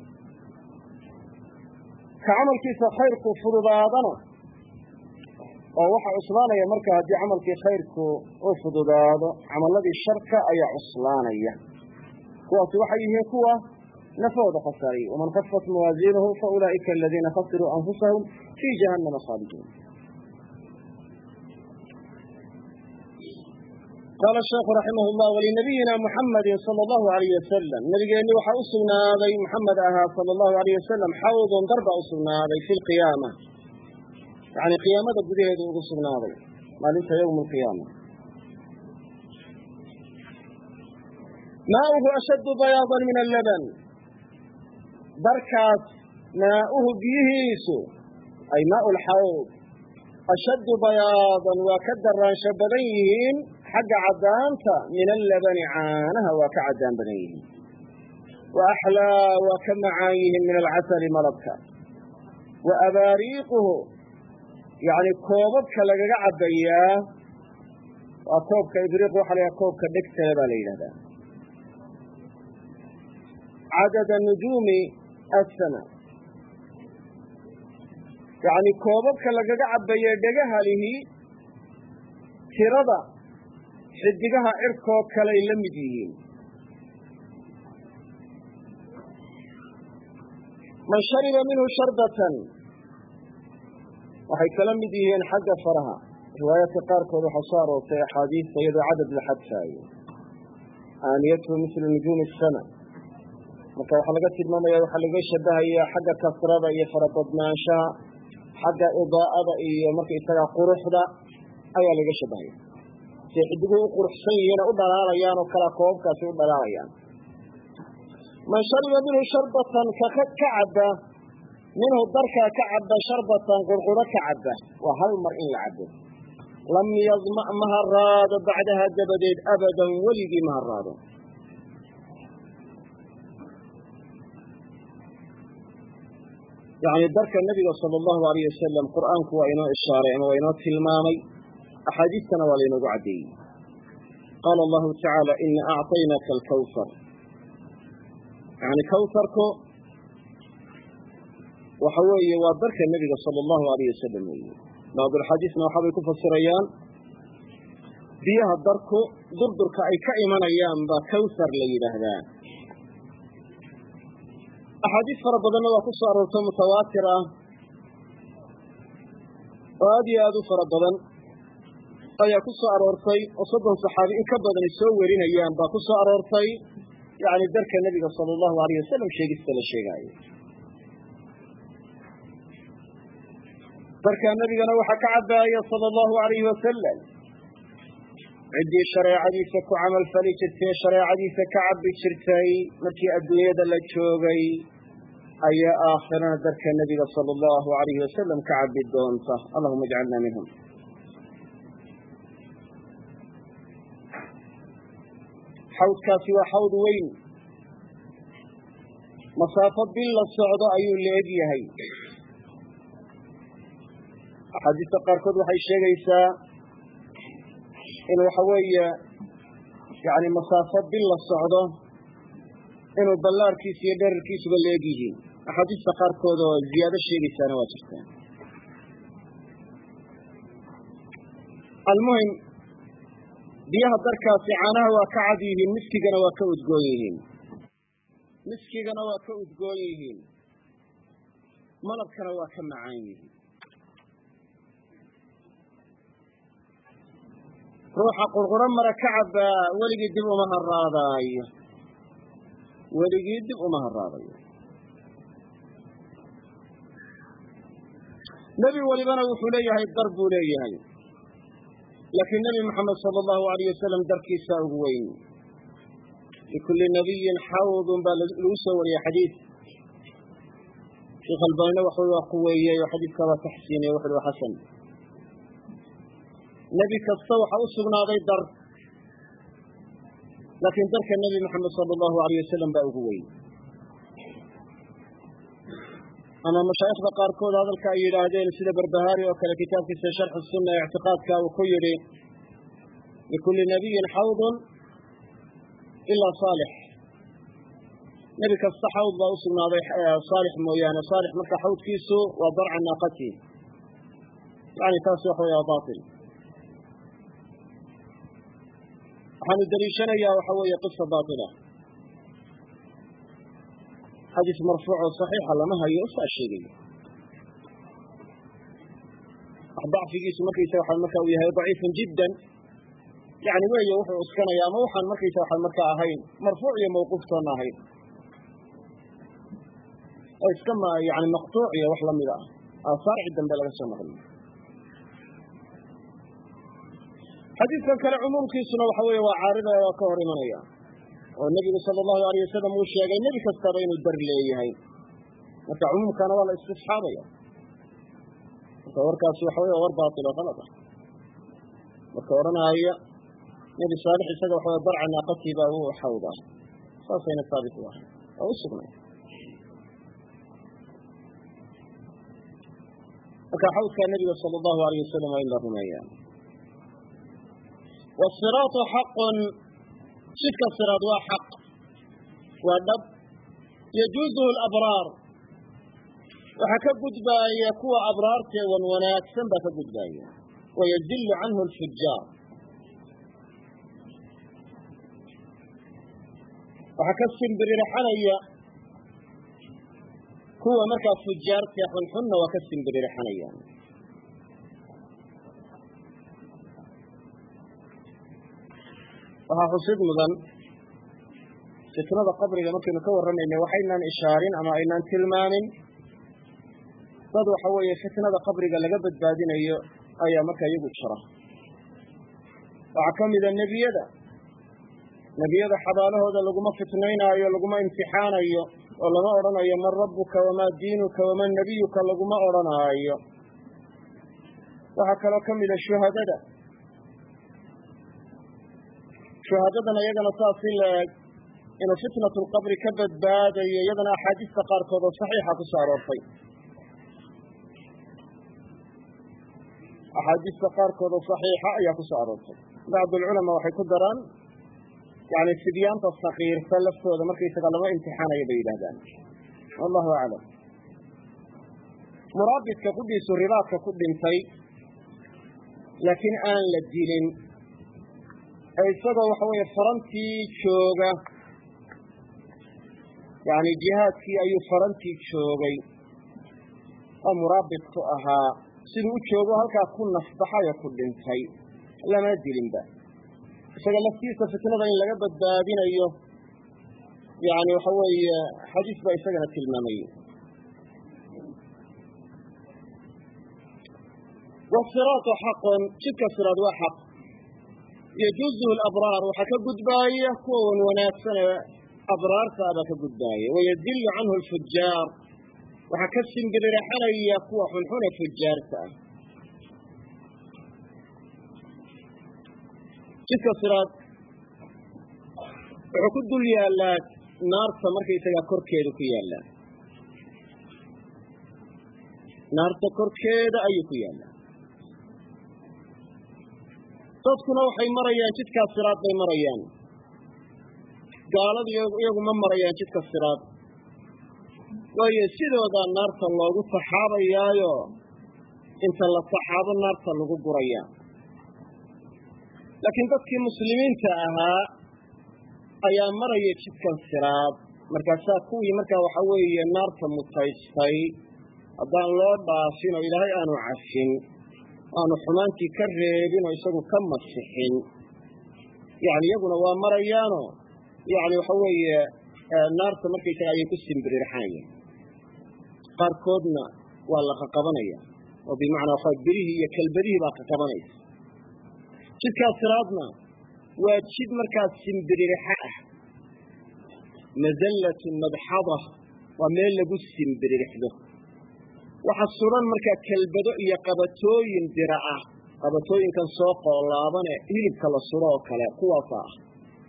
ka camalkiisa khayrku fududaadana oo waxa cuslaanaya marka haddii camalkii khayrku u fududaado camaladii sharka ayaa cuslaanaya kuwaasi waxay yihiin kuwa nafooda khasaariyey waman khafat mawaaziinuhu faulaa'ika aladiina khasiruu anfusahum fii jahannama khaaliduun qaala sheekhu raximah llah walinabiyina muxamadi sala allahu alayh wasalam nabigeenni waxaa u sugnaaday muxamed ahaa sala allahu alayh wasalam xawdun darba u sugnaaday fi lqiyaama yani qiyaamada gudaheedu ugu sugnaaday maalinta ywma alqiyaama maauhu ashaddu bayaadan min allaban darkaas maauhu biyihiisu ay maau lxawd ashaddu bayaadan waa ka daraansho badan yihiin xagga caddaanta min allabani caanaha waa ka caddaan badan yihiin wa axlaa waa ka macaan yihiin min alcasali malabka wa abaariiquhu yani koobabka lagaga cabbayaa waa koobka ibriiq waxa la yhaha koobka dhegtale baa la yidhahdaa cadada nujuumi assama yani koobabka lagaga cabbaye dhegahalihi tirada xidigaha cirkoo kaley la mid yihiin man shariba minhu sharbatan waxay kala mid yihiin xagga faraha riwaayaadka qaarkood waxaa soo aroortay axaadiista iyadoo cadad la xadfaayo aaniyatuhu mislu nujuumi asama marka waxaa laga tilmaamaya waxaa laga shabahayaa xagga kasrada iyo farabadnaanshaha xagga idaa'ada iyo markaisagaa quruxda ayaa laga shabahaya siay xidiguhu u quruxsan yihiin oo u dhalaalayaan oo kalaa koobabkaasi u dhalaalayaan man shariba minhu sharbatan kaka ka cabba minhu darkaa ka cabba sharbatan qurqudo ka cabba waa hal mar in la cabo lam yadma ma haraado bacdaha dabadeed abadan weligii ma haraado yani darka nabiga sala allahu alayh wasalam qur'aanku waa inoo ishaaray ama waa inoo tilmaamay axaadiistana waa laynoogu caddeeyey qaala allahu tacaala ina acطaynaka alkawsar yani kawsarku waxa weeye waa darka nebiga sala allahu alayh wasalam weeye bacdulxaadiisna waxaabay ku fasirayaan biyaha darku durdurka ay ka imanayaan baa kawsar la yidhaahdaa axaadiis fara badanna waa ku soo aroortay mutawaatir ah oo aad iyo aad u fara badan ayaa ku soo aroortay oo soddon saxaabi in ka badanay soo werinayaan baa ku soo aroortay yani darka nebiga sala allahu alayh wasalam sheegista la sheegaayo darkaa nebigana waxaa ka cabbaaya sala allahu alayhi wasalam ciddii shareecadiisa ku camal fali jirtay shareecadiisa ka cabbi jirtay markii adduunyada la joogay ayaa aakhirana darka nebiga sala allahu alayhi wasalam ka cabbi doonta. allahuma ajcalna minhum. xawdkaasi waa xawd weyn, masaafo bil la socdo ayuu la-eg yahay. axaadiista qaarkood waxay sheegaysaa in waxa weeye yani masaafo bil la socdo inuu ballaarkiisa iyo dherarkiisuba la-eg yihiin. axaadiista qaarkood oo ziyaado sheegaysaana waa jirtaa. almuhim, biyaha darkaasi caanaha waa ka cad yihiin, miskigana waa ka udgoon yihiin miskigana waa ka udgoon yihiin malabkana waa ka macaan yihiin. ruuxa qurquro mara ka cabbaa weligii dib uma haraadaayo weligii dib uma haraadayo. nebi walibana wuxuu leeyahay dar buu leeyahay, laakiin nebi moxamed sala allahu alayh wasalam darkiisaa ugu weyn. likulli nabiyin xawdun baa lagu soo wariyey xadiid. sheekh albaanina waxu waa quweeyey oo xadiidka waa taxsiiniyey wuxu uhi xasan. nebi kasta waxaa u sugnaaday dar, laakiin darka nebi moxamed sala allahu alayh wasalam baa ugu weyn. ama mashaayikhda qaarkood hadalka ay yidhaahdeen sida barbahaari oo kale kitaabkiisa sharxu sunna ee ictiqaadka uu ku yidhi likulli nabiyin xawdun ilaa saalix. nebi kasta xawd baa u sugnaaday saalix mooyaane. saalix marka xawdkiisu waa darca naaqati, yani taas waxa wey waa bail. waxaanu daliishanayaa waxa weeye qisa baila. xadiis marfuuc oo saxiixa lama hayo saa sheegayo. wax dacfigiisu markaysa waxa marka uu yahay daciifun jiddan, yani weeye wuxuu uskanaya ama waxaan markaysa waxa marka ahayn marfuuc iyo mawquuf toona ahayn oo iska ma yani maqtuuc iyo wax lamid ah aasaarci dambe laga soo naqliyo. xadiidkan kale cumuumkiisuna waxa weeye waa caarida waa ka hor imanaya oo nebigu sala allahu alayh wasalam uu sheegay nebi kastaba inuu dar leeyahay. marka cumuumkana waa la istisxaabaya. marka warkaasi waxa wey war baatil oo qalad ah. marka odhanaya nebi saalix isaga waxa wey darca naaqatii baa u xawda, saasayna saabit u ahay oo u sugnay. marka xawdkaa nebiga sala allahu alayh wasalam waa in la rumeeyaa. wasiraatu xaqun, jidka siraad waa xaq, waa dhab. yajuuzuhu alabraar, waxaa ka gudbaaya kuwa abraartee wan wanaagsan baa ka gudbaaya. wayadillu canhu alfujaar, waxaa ka simbiririxanaya kuwa markaa fujaartee xunxunna waa ka simbiririxanayaan. waxaa xusid mudan fitnada qabriga markaynu ka warramayna waxaynaan ishaarin ama aynaan tilmaamin dad waxa weeye fitnada qabriga laga badbaadinayo ayaa markaa iyagu jira. waxaa ka mida nebiyada nebiyada xabaalahooda laguma fitnaynaayo, laguma imtixaanayo oo lama odhanayo man rabbuka wamaa diinuka waman nabiyuka laguma odhanaayo. waxaa kaloo ka mida shuhadada. shuhaadadana iyagana saas in la eg inuu fitnatu lqabri ka badbaadayo iyadana axaadiista qaarkood oo saxiixa ku soo aroortay. axaadiista qaarkood oo saxiixa ayaa ku soo aroortay. bacdulculamaa waxay ku daraan yani sidyaanta sakiirta laftooda markaysaga lama imtixaanayo bay yidhahdaan. wallahu aclam. muraabidka qudhiisu ribaadka ku dhintay laakiin aan la dilin ee isagoo waxa weeye farantii jooga, yani jihaadkii ayuu farantii joogay oo muraabidku ahaa, siduu u joogo halkaa ku nafbaxay oo ku dhintay, lama dilinba. isaga laftiisa fitnada in laga badbaadinayo yani waxa weeye xadiis baa isagana tilmaamaya. wasiraatu xaqun, jidka siraad waa xaq. yajuuzuhu alabraar, waxaa ka gudbaaya kuwa wan wanaagsan ee abraarta abaa ka gudbaaya. wayadillu canhu alfujaar, waxaa ka simbiriraxanaya kuwa xunxune fujaarta ah. jidka siraad wuxuu ku dul yaallaa naarta markaysagaa korkeedu ku yaallaa naarta korkeeda ayuu ku yaallaa. dadkuna waxay marayaan jidkaa siraad bay marayaan, gaaladu iyagu ma marayaan jidka siraad, waayo sidoodaa naarta loogu taxaabayaayo inta la taxaabo naarta lagu gurayaa. laakiin dadkii muslimiinta ahaa ayaa maraya jidkan siraad, markaasaa kuwii markaa waxa weeye naarta mutaystay haddaan loo dhaafin oo ilaahay aanu cafin, aanu xumaantii ka reebin oo isagu ka masixin, yani iyaguna waa marayaano yani waxa weeye naarta markaysaga ayay ku simbirirxanayaan. qaarkoodna waa la qaqabanaya oo bimacnaa waxa birihii iyo kalbadihii baa qaqabanaysa. jidkaa siraadna waa jid markaas simbirirxa ah, mazallatun madxada, waa meel lagu simbiririxdo. waxa suran markaa kalbado iyo qabatooyin bira ah, qabatooyinkan soo qoolaabane hilibka la suro oo kale kuwaasa ah.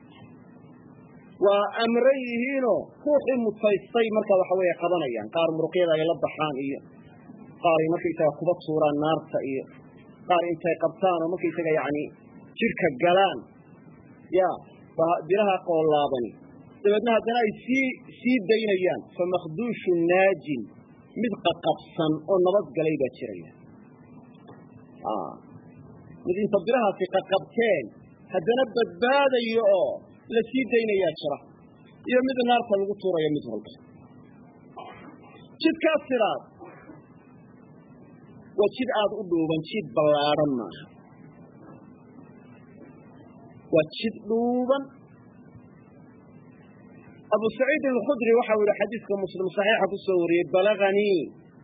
waa amran yihiinoo ruuxii mutaystay markaa waxa weeye qabanayaan. qaar muruqyada ay la baxaan iyo qaar ay markaysaga kuba tuuraan naarta iyo qaar intay qabtaan oo markaysaga yani jidhka galaan ya biraha qoolaabani dabeedna haddana ay sii sii daynayaan. famakduushu naajin, mid qaqabsan oo nabad galay baa jiraya. mid inta birahaasi qaqabteen haddana badbaadayo oo la sii daynayaa jira, iyo mid naarta lagu tuurayo mid walba. jidkaa siraad waa jid aad u dhuuban, jid ballaadhan maaha, waa jid dhuuban. abu saciid alkhudri waxa uu yihi xadiiska muslim saxiixa ku soo wariyey, balaganii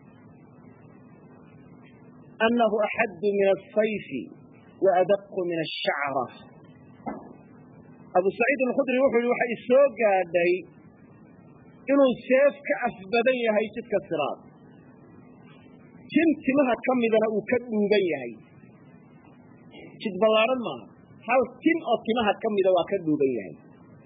annahu axaddu min asayfi wa adaqu min ashacra. abu saciid alkhudri wuxuu yihi waxa isoo gaadhay inuu seef ka afbadan yahay jidka siraad, tin timaha ka midana uu ka dhuuban yahay. jid ballaadhan maaha, hal tin oo timaha ka mida waa ka dhuuban yahay,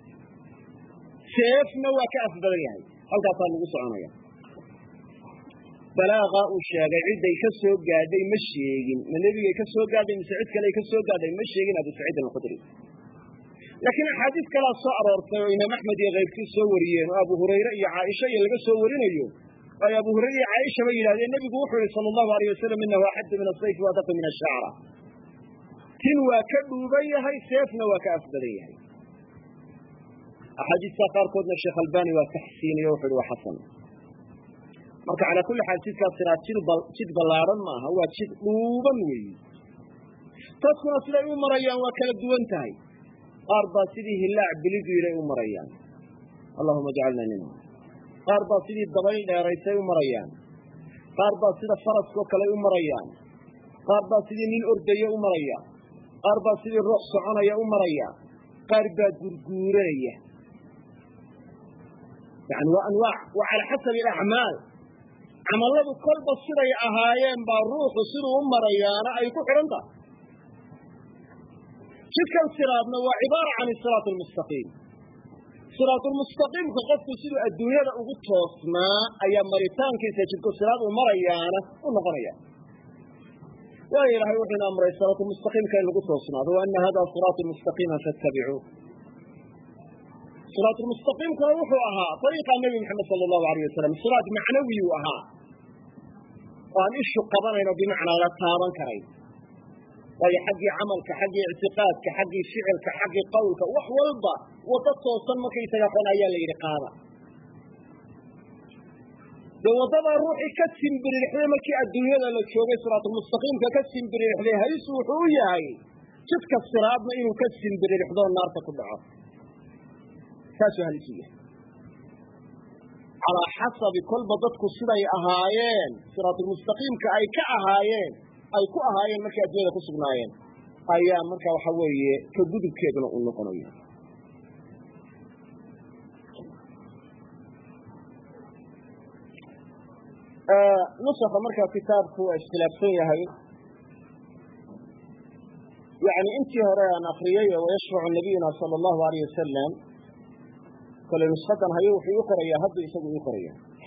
seefna waa ka afbadan yahay. halkaasaa lagu soconaya. balaaqa uu sheegay cidday ka soo gaadhay ma sheegin, ma nebigay ka soo gaadhay mise cid kale ka soo gaadhay ma sheegin abu saciid alkhudri. laakiin axaadiis kalaa soo aroortay oo imaam axmed iyo kayrkii soo wariyeen oo abu hurayre iyo caaisha iyo laga soo warinayo. ay abu hurayre iyo caaisha ba yidhahdeen nebigu wuxuu yihi sala allahu alayh wasalam inahu axaddu min asayfi wa adaqu min ashacra. tin waa ka dhuuban yahay, seefna waa ka afbadan yahay. axaadiista qaarkoodna sheekh albani waa taxsiiniyo wuxuu yihi waa xasan. marka calaa kulli xaal jidkaas siraad jid ballaadhan maaha, waa jid dhuuban weeyi. dadkuna siday u marayaan waa kala duwan tahay. qaar baa sidii hilaac bilidu ilay u marayaan, allahuma jcalna minhum. qaar baa sidii dabayl dheeraysay u marayaan, qaar baa sida faraskoo kale u marayaan, qaar baa sidii nin ordaya u maraya, qaar baa sidii ruux soconaya u maraya, qaar baa gurguuranaya. yani waa anwaac, waa cala xasabi alacmaal. camalladu kolba siday ahaayeen baa ruuxu siduu u marayaana ay ku xidhan tahay. jidkan siraadna waa cibaara can siraat almustaqiim. siraatulmustaqiimka qofku siduu adduunyada ugu toosnaa ayaa maritaankiisa jidku siraad uu marayaana u noqonaya. waayo ilaahay wuxuuna amray siraatulmustaqiimka in lagu toosnaado, wa ana hada siraatu mustaqiima fattabicuuh. siraatulmustaqiimkuna wuxuu ahaa ariiqa nebi moxamed sala allahu alayh wasalam, siraat macnawi uu ahaa oo aan ishu qabanayn oo bimacnaa la taaban karayn. waayo xaggii camalka, xaggii ictiqaadka, xaggii ficilka, xaggii qowlka, wax walba wada toosan markaysaga xon ayaa la yidhi qaada. dee waddadaa ruuxii ka simbiririxday markii adduunyada la joogay siraatulmustaqiimka ka simbiririxday halisu wuxuu u yahay jidka siraadna inuu ka simbiririxdo naarta ku dhaco. saasuu halisu yahay. calaa xasabi kolba dadku siday ahaayeen siraatulmustaqiimka ay ka ahaayeen ay ku ahaayeen markay adduunyada ku sugnaayeen ayaa marka waxa weeye ka gudubkeeduna u noqonaya. نسخ مركا كتابك اختلافين يهي يعني انت هراء نقرية ويشفع النبينا صلى الله عليه وسلم كل نسخة هيو في أخرى هد يسوي أخرى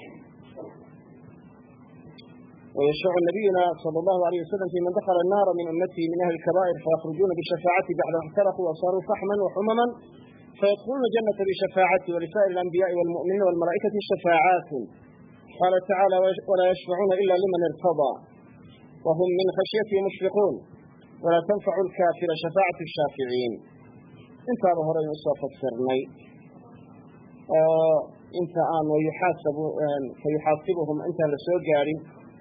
ويشفع النبينا صلى الله عليه وسلم في من دخل النار من أمته من أهل الكبائر فيخرجون بشفاعته بعد أن احترقوا وصاروا فحما وحمما فيدخلون الجنة بشفاعته ولسائر الأنبياء والمؤمنين والملائكة شفاعات قال تعالى ولا يشفعون إلا لمن ارتضى وهم من خشيته مشفقون ولا تنفع الكافر شفاعة الشافعين انت هذا هو يصف السرني آه انت آن ويحاسب آن فيحاسبهم انت لسوء جاري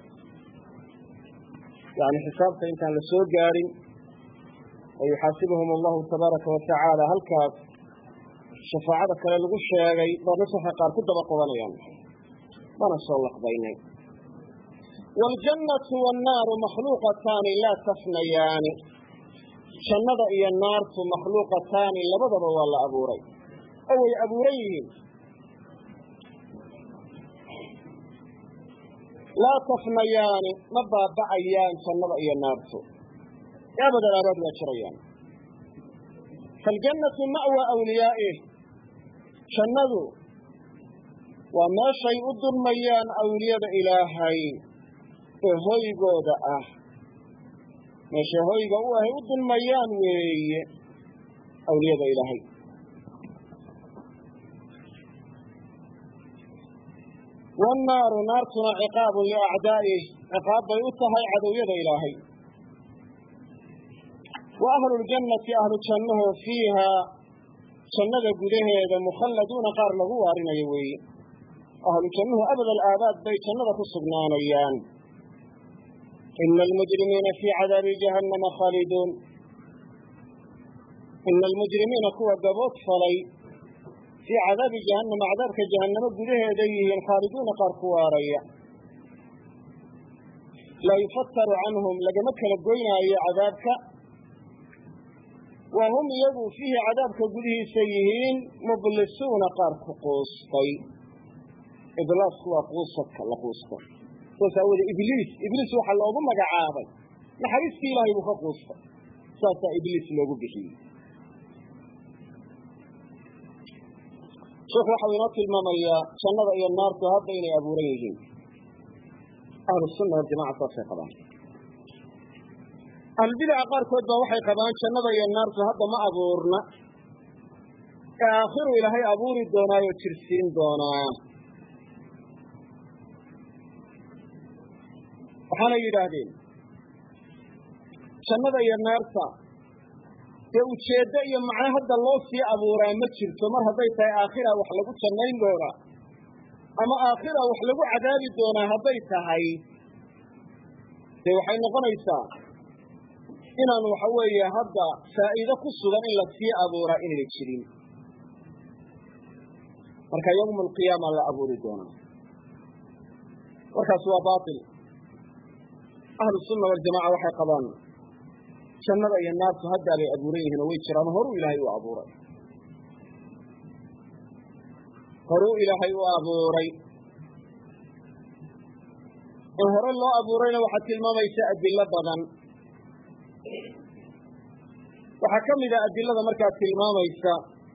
يعني حسابك انت لسوء جاري ويحاسبهم الله تبارك وتعالى هل كاف شفاعتك للغش يا غي ونصح قال كنت بقوانا يعني ونصلق بيني والجنة والنار مخلوقتان لا تفنيان جنة إيا النار مخلوقتان لبضب ولا أبوري أو أبوريهم لا تفنيان مبا بعيان جنة إيا النار أبدا الأبد وشريان فالجنة مأوى أوليائه جنة وما شيء الدنميان أولياء إلهي hoygooda ah meesha hoyga u ahay u dulmayaan weeye awliyada ilaahay والنار نارتنا عقاب لأعدائه عقاب يؤتها عدوية إلهي وأهل الجنة أهل الجنة فيها جنة قده مخلدون قار له وارنا يوي أهل الجنة أبد الآباد بيت جنة الصبنان أيان إن المجرمين في عذاب جهنم خالدون إن المجرمين كوا قبوت فلي في عذاب جهنم عذابك جهنم قده يديه خالدون قاركواريا لا يفتر عنهم لقمك لقوينا أي عذابك وهم يدوا فيه عذابك قده سيهين مبلسون قارك قوسطي إبلاس هو قوسك لقوسك وسأقول إبليس إبليس وحل أظن قعابي نحريس في الله يبقى قوسك ساسا إبليس لقو به شوف واحد ينطي الممية سنة إلى النار تهب بين أبو ريجين أهل السنة والجماعة صافية قبان البدع قار كودبا وحي قبان سنة إلى النار تهب ما أبورنا آخر إلى هي أبور الدونا وترسين دونا وحانا يدادين سنة إلى النار تهب ujeeddo iyo macna hadda loo sii abuuraa ma jirto mar hadday tahay aakhira wax lagu jannayn doonaa ama aakhira wax lagu cadaabi doonaa hadday tahay dee waxay noqonaysaa inaan waxa weeye hadda faa'iido ku sugan in la sii abuuraa inayna jirin marka yawma alqiyaama la abuuri doonaa warkaas waa baatil ahlu sunna waljamaaca waxay qabaan jannada iyo naartu hadda bay abuuran yihiin oo way jiraan horuu ilaahay u abuuray horuu ilaahay u abuuray in hore loo abuurayna waxaa tilmaamaysa adilo badan waxaa ka mid a adilada markaa tilmaamaysa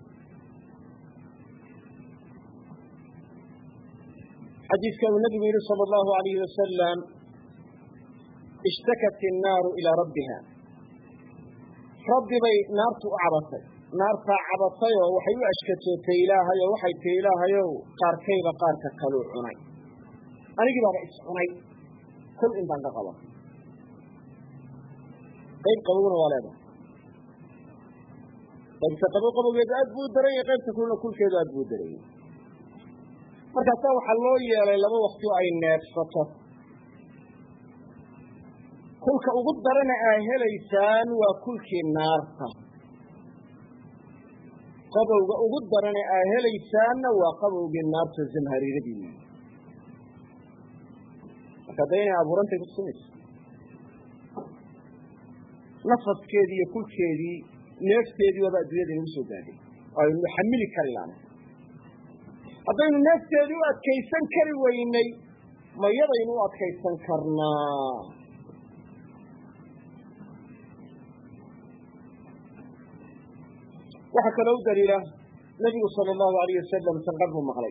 xadiiska uu nabigu yidhi sala allahu alayhi wasalam ishtakat innaaru ilaa rabbiha rabbi bay naartu u cabatay naartaa cabatay oo waxay u ashkatootay ilaahay oo waxay tihi ilaahayow qaarkayba qaarka kaluu cunay anigii baaba is cunay kul intaan ka qaba qayb qabowna waa leedahay qaybta qabow qabowgeeda aad buu darayay qaybta kulna kulkeedu aad buu darayay markaasaa waxaa loo yeelay laba wakti oo ay neefsato kulka ugu darana aa helaysaan waa kulkii naarta qabowga ugu darana aa helaysaanna waa qabowgii naarta zamhariiradii marka hadda inay abuurantay kutusinayso nafaskeedii iyo kulkeedii neefteedii waaba adduunyada inagu soo gaadhay aynu xamili kari laana haddaynu neefteedii u adkaysan kari weynay ma yadaynu u adkaysan karnaa? waxaa kaloo u daliila nebigu sala allahu alayh wasalam sanqadh buu maqlay,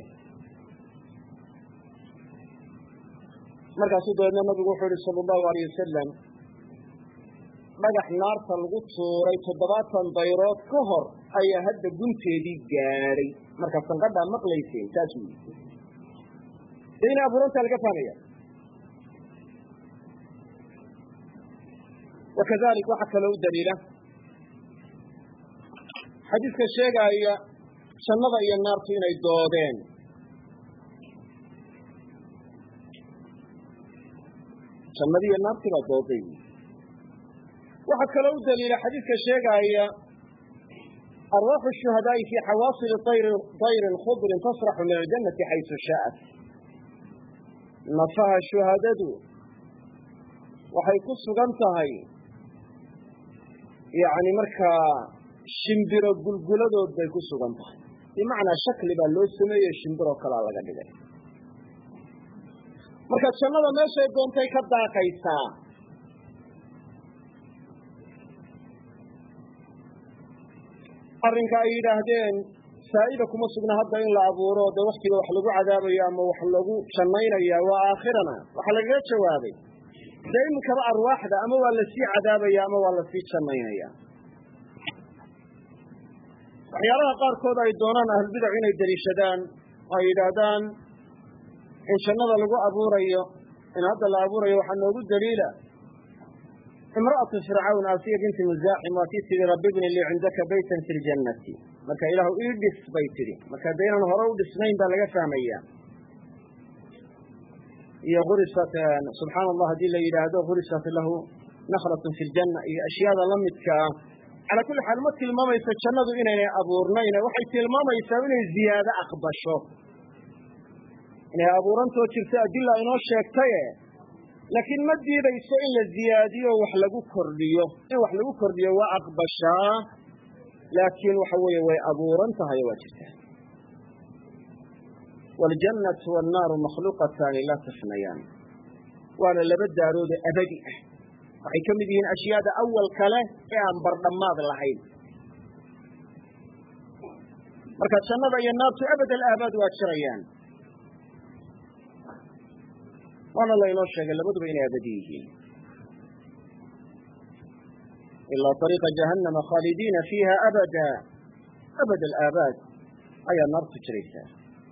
markaasuu dabeedna nabigu wuxuu yihi sala allahu alayh wasalam, dhagax naarta lagu tuuray toddobaatan dayrood ka hor ayaa hadda gunteedii gaadhay. markaa sanqadhaa maqlayseen saasuu yii de inay abuurantaa laga fahmaya. wakadalik waxaa kaloo u daliila xadiiska sheegaaya jannada iyo naartu inay doodeen. jannadii iyo naartii baa dooday. waxaa kaloo u daliila xadiiska sheegaaya arwaaxu shuhadaa'i fii xawaasili dayrin khudrin tasraxu min aljannati xaysu shaa'at. nafaha shuhadadu waxay ku sugan tahay yani markaa shimbiro gulguladood bay ku sugan tahay, bimacnaa shakli baa loo sameeye shimbiroo kalaa laga dhigay. marka jannada meeshay doontay ka daaqaysaa. arrinka ay yidhaahdeen saa'ida kuma sugna hadda in la abuuro de waktiga wax lagu cadaabayo ama wax lagu jannaynaya waa aakhirana, waxaa lagaga jawaabay de iminkaba arwaaxda ama waa lasii cadaabaya ama waa lasii jannaynaya. waxyaalaha qaarkood ay doonaan ahlulbidac inay deliishadaan oo ay yidhaahdaan in jannada lagu abuurayo, in hadda la abuurayo waxaa noogu daliila imra'atu fircawn asiya binti muzaaxim waa tii tidhi rabbi bni lii cindaka baytan fi ljannati. marka ilaahu ii dhis bay tidhi. marka de inaan hore u dhisnayn baa laga fahmaya. iyo urisat subxaana allah haddii la yidhaahdo urisat lahu naklatun fi ljanna iyo ashyaada la midka ah. calaa kulli xaal ma tilmaamayso jannadu inaynay abuurnayn, waxay tilmaamaysaa inay ziyaado aqbasho, inay abuurantoo jirto adila inoo sheegtaye, laakiin ma diidayso in la ziyaadiyo wax lagu kordhiyo. in wax lagu kordhiyo waa aqbashaa, laakiin waxa weeye way abuuran tahay waa jirtaa. waljannatu wannaaru makhluuqataani laa tafnayaan. waana laba daaroode abadi ah. waxay ka mid yihiin ashyaada awalka leh ee aan bardhammaad lahayn. marka jannada iyo naartu abad alaabaad waa jirayaan. waana laynoo sheegay labaduba inay abadi yihiin. ilaa ariiqa jahannama khaalidiina fiiha abada. abad alaabaad ayaa naartu jiraysaa.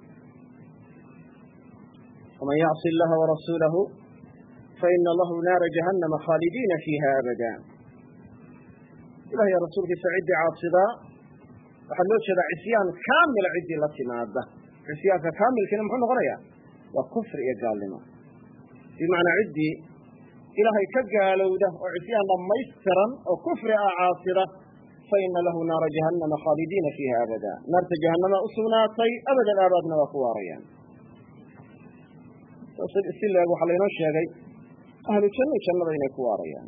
waman yacsi illaha warasuulahu faina lahu naara jahannama khaalidiina fiiha abada. ilahiy rasuulkiisa ciddii caasidaa waxaa loo jeedaa cisyaan kaamila ciddii la timaada. cisyaanka kaamilkiina muxuu noqonayaa? waa kufri iyo gaalnimo. bimacnaa ciddii ilaahay ka gaalowda oo cisyaan dhammaystiran oo kufri ah caasida, faina lahu naara jahannama khaalidiina fiiha abada. naarta jahannama u sugnaatay abad alaabaadna waa ku waarayaan. si leeg waxaa laynoo sheegay ahlu janno jannada inay ku waarayaan.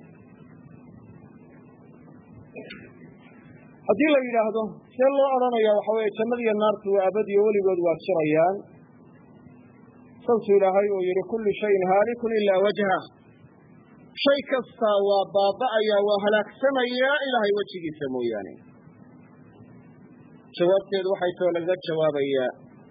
haddii la yidhaahdo see loo odhanaya waxa weeye jannada iyo naartu waa abadiyo weligood waa jirayaan. sawtu ilaahay uu yidhi kullu shayin haalikun ilaa wajha. shay kastaa waa baaba'aya, waa halaagsamayaa ilaahay wejigiisa mooyaane. jawaabteedu waxay too lagaga jawaabayaa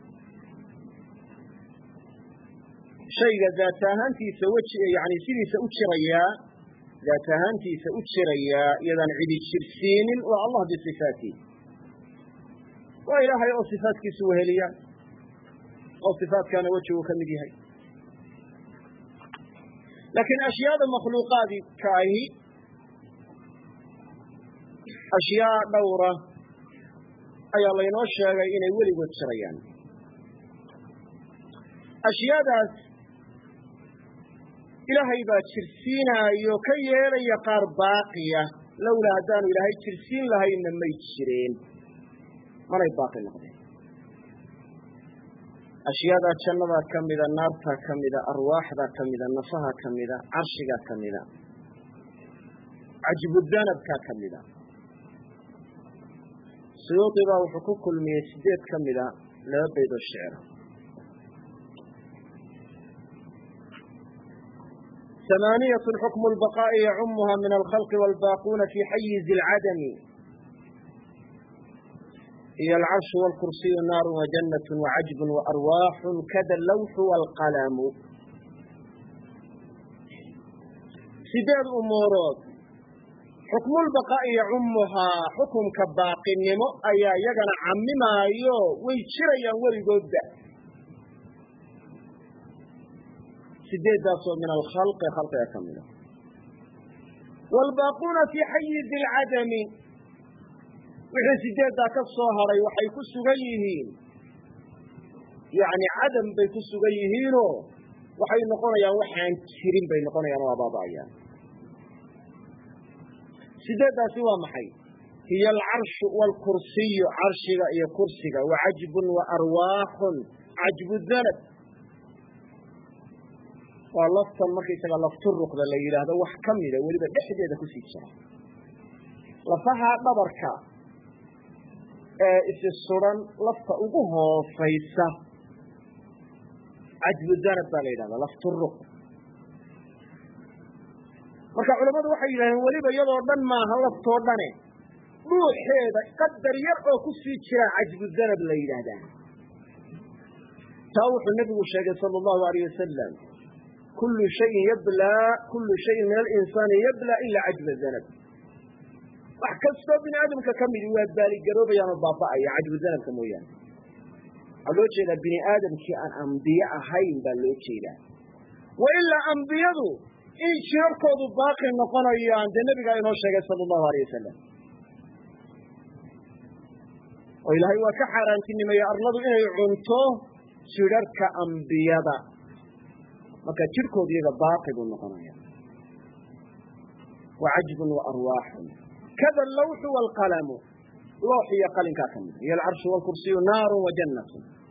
shayga daat ahaantiisa weji yani sidiisa u jirayaa, daat ahaantiisa u jirayaa iyadaan cidi jirsiinin waa allah bisifaatihi. waa ilaahay oo sifaatkiisu weheliya, oo sifaatkaana wejigu ka mid yahay. laakiin ashyaada makhluuqaadka ahi ashyaa dhowra ayaa laynoo sheegay inay weligood jirayaan. ashyaadaas ilaahay baa jirsiinaayo ka yeelaya qaar baaqiya. lowlaa haddaanu ilaahay jirsiin lahaynna may jireen, manay baaqi noqdeen. ashyaadaa jannadaa ka mida, naartaa ka mida, arwaaxdaa ka mida, nafaha ka mida, carshigaa ka mida, cajbudanabkaa ka mida. suyuudi baa wuxuu ku kulmiyey sideed ka mida laba bayd oo shicra. ثمانية حكم البقاء يعمها من الخلق والباقون في حيز العدم هي العرش والكرسي نار وجنة وعجب وأرواح كذا اللوح والقلم سداد أمورات حكم البقاء يعمها حكم كباقي النمو أي يغنى عمما يو ويشريا ويقود سداد من الخلق خلق يكمله والباقون في حيز العدم وحين سداد كالصهري وحي كسغيهين يعني عدم بي كسغيهينو وحي نقول يا وحي كثيرين بي نقول يا بابا يا سداد سوى محي هي العرش والكرسي عرشك يا كرسك وعجب وأرواح عجب الذنب ولفتا markay isaga lafturruqda la yiraahdo wax kamida waliba dhexdeeda ku sii jira lafaha dhabarka ee issuran lafta ugu hoosaysa ajbu darab la yiraahdo lafturruq marka culimadu waxay yiraahdeen waliba iyadoo dhan ma aha laftoo dhane ruuxeeda qadar yar oo ku sii jira ajbu darab la yiraahdaa taa wuxuu nabigu sheegay sallallahu alayhi wasallam كل شيء يبلى كل شيء من الإنسان يبلى إلا عجب الذنب وحكست بن آدم ككمل وابالي قروب يا مبابا يا عجب الذنب كمويان قالوش إلى بني آدم كي أن أنبياء هين قالوش إلى وإلا أنبياء إن شركوا باقي النقطة عند النبي قال إنه الشيخ صلى الله عليه وسلم وإلهي وكحرا كنما يأرلض إنه يعنطوه شرك أنبياء marka jirkooda iyaga baaqi buu noqonayaa وعجب وأرواح كذا اللوح والقلم لوح يا قلم كامل هي العرش والكرسي نار وجنة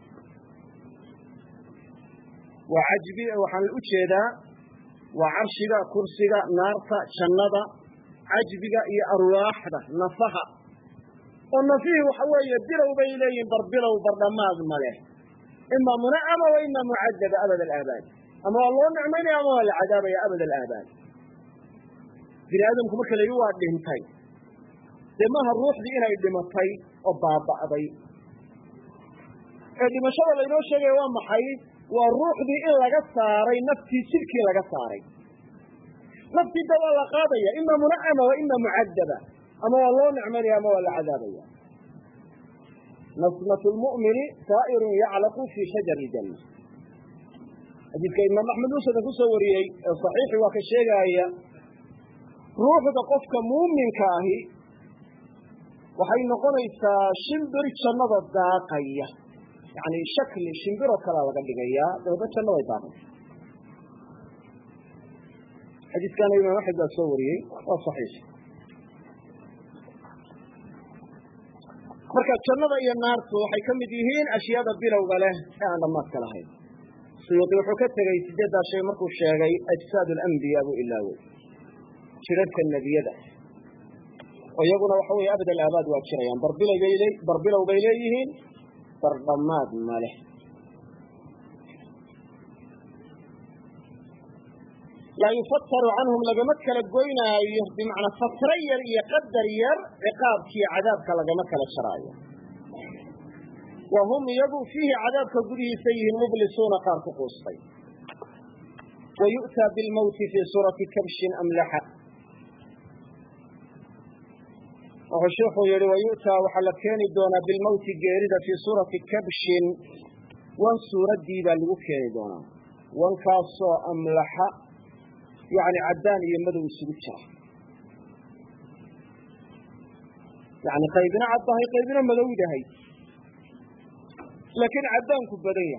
وعجب وحن الأجهدة وعرشك كرسيك نارك شنة عجبك يا أرواح نفها والنفيه وحوية بلو بيلين بربلو برنماز مليه إما منعمة وإما معذبة أبد الآباد أما الله نعمني أما العذاب يا أبد الآباد بني آدم كما كلا يوعد لهمتي دمها الروح دي إنا يدمتي وبابا أبي اللي ما شاء الله ينوش شيء يوم محي والروح دي إلا قصاري نفسي سلكي لقصاري نفسي دواء لقاضية إما منعمة وإما معذبة أما الله نعمني أما العذاب يا نصمة المؤمن طائر يعلق في شجر الجنة هذه الكلمة محمد وسد كسوري صحيح وكشيء هي روح قفك مؤمن كاهي وحين نقول إذا شمبر شنو الداقية يعني شكل شمبر كلا لقديقية ده شنو الداقية حديث كان يوم واحد كسوري وصحيح marka jannada iyo naartu waxay kamid yihiin ashyaada bilowga leh ee aan dhamaadka lahayn suyuudi wuxuu ka tagay sideeda shay markuu sheegay ajsaadul anbiya buu ilaaway jirarka nabiyada oo iyaguna waxa weeye abad al-abaad waa jirayaan barbilowgay barbilowgay leeyihiin bardhamaad ma leh لا يفتر عنهم لجمتك لجوينا بمعنى فترير يقدر ير عقاب في عذابك لجمتك للشرائع وهم يبو فيه عذابك قده سيه المبلسون قارت قوصي ويؤتى بالموت في صورة كبش أملحة وهو الشيخ يري ويؤتى وحلكين دونا بالموت جاردة في صورة كبش وانصورة ديبا لوكين دونا وانكاسو أملحة يعني عدان يمدو السبتشة يعني قيبنا عدها قيبنا ملوده هي لكن عدان كبدين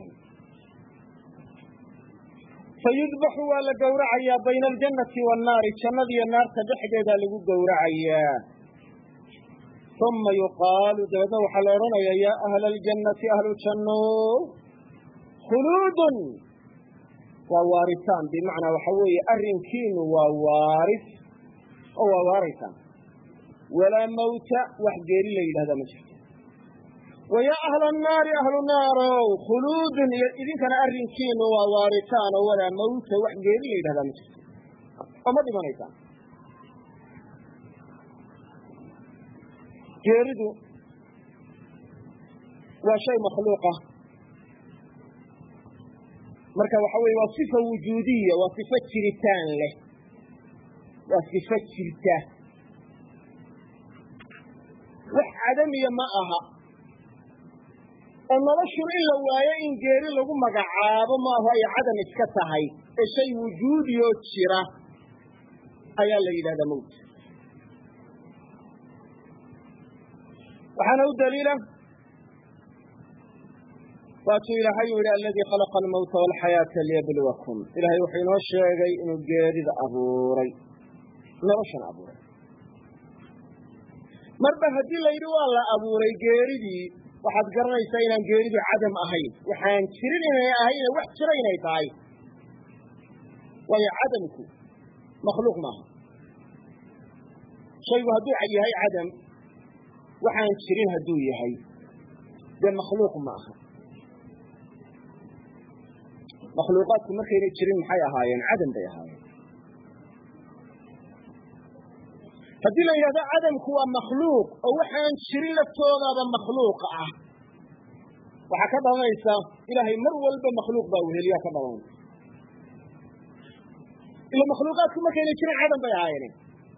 فيذبح ولا قورعيا بين الجنة والنار الجنة النار تدحق إذا لقوا قورعيا ثم يقال ذو حلارنا يا أهل الجنة أهل الجنة خلود ووارثان بمعنى وحوي أرنكين ووارث أو وارثان ولا موت وحجير ليل هذا مجد ويا أهل النار أهل النار خلود إذن كان أرنكين ووارثان ولا موت وحجير ليل هذا مجد oo ma dhimanaysaan. geeridu waa shay makhluuqa, marka waxa weeye waa sifa wujuudiya, waa sifo jiritaan leh, waa sifo jirta, wax cadamiya ma aha. oo noloshuna in la waayo in geeri lagu magacaabo maaho ay cadam iska tahay, ee shay wujuudiyoo jira ayaa la yidhahdaa mawt. waxaana u daliila waatuu ilaahay u yidhi aladii khalaqa almawta waalxayaata liyabluwakum. ilaahay wuxuu inoo sheegay inuu geerida abuuray, noloshana abuuray. marba haddii la yidhi waa la abuuray geeridii, waxaad garanaysaa inaan geeridu cadam ahayn, waxaan jirin inay ahayne wax jira inay tahay. waayo cadamku makhluuq maaha. shaygu hadduu yahay cadam, waxaan jirin hadduu yahay dee makhluuq ma aha. makhluuqaadku markaynay jirin maxay ahaayeen? cadam bay ahaayeen. haddii la yidhahdo cadamku waa makhluuq oo waxaan jirin laftoodaaba makhluuqa ah, waxaa ka dhalanaysa ilaahay mar walba makhluuq baa weheliyaa ka dhalanaysa. ila makhluuqaadku markaynay jirin cadam bay ahaayeen.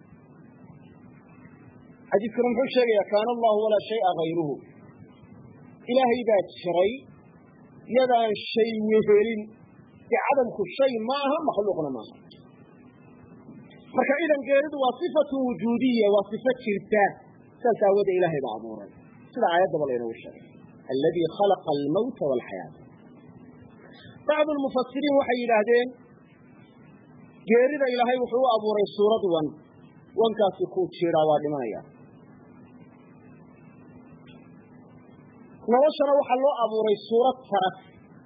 xadiiskuna muxuu sheegayaa kaana allahu walaa shay'a hayruhu. ilaahay baa jiray yadaan shay wehelin. dee cadamku shay ma aha, makhluuqna maaha. marka idan geeridu waa sifatu wujuudiya, waa sifo jirta. saas aawoodee ilaahay baa abuuray, sida aayaddaba laynoogu sheegay aladii khalaqa almawta waalxayaata. bacdu lmufasiriin waxay yidhaahdeen geerida ilaahay wuxuu u abuuray suurad wan, wankaasi kuu jiraa waa dhimanaya. noloshana waxaa loo abuuray suurad faras,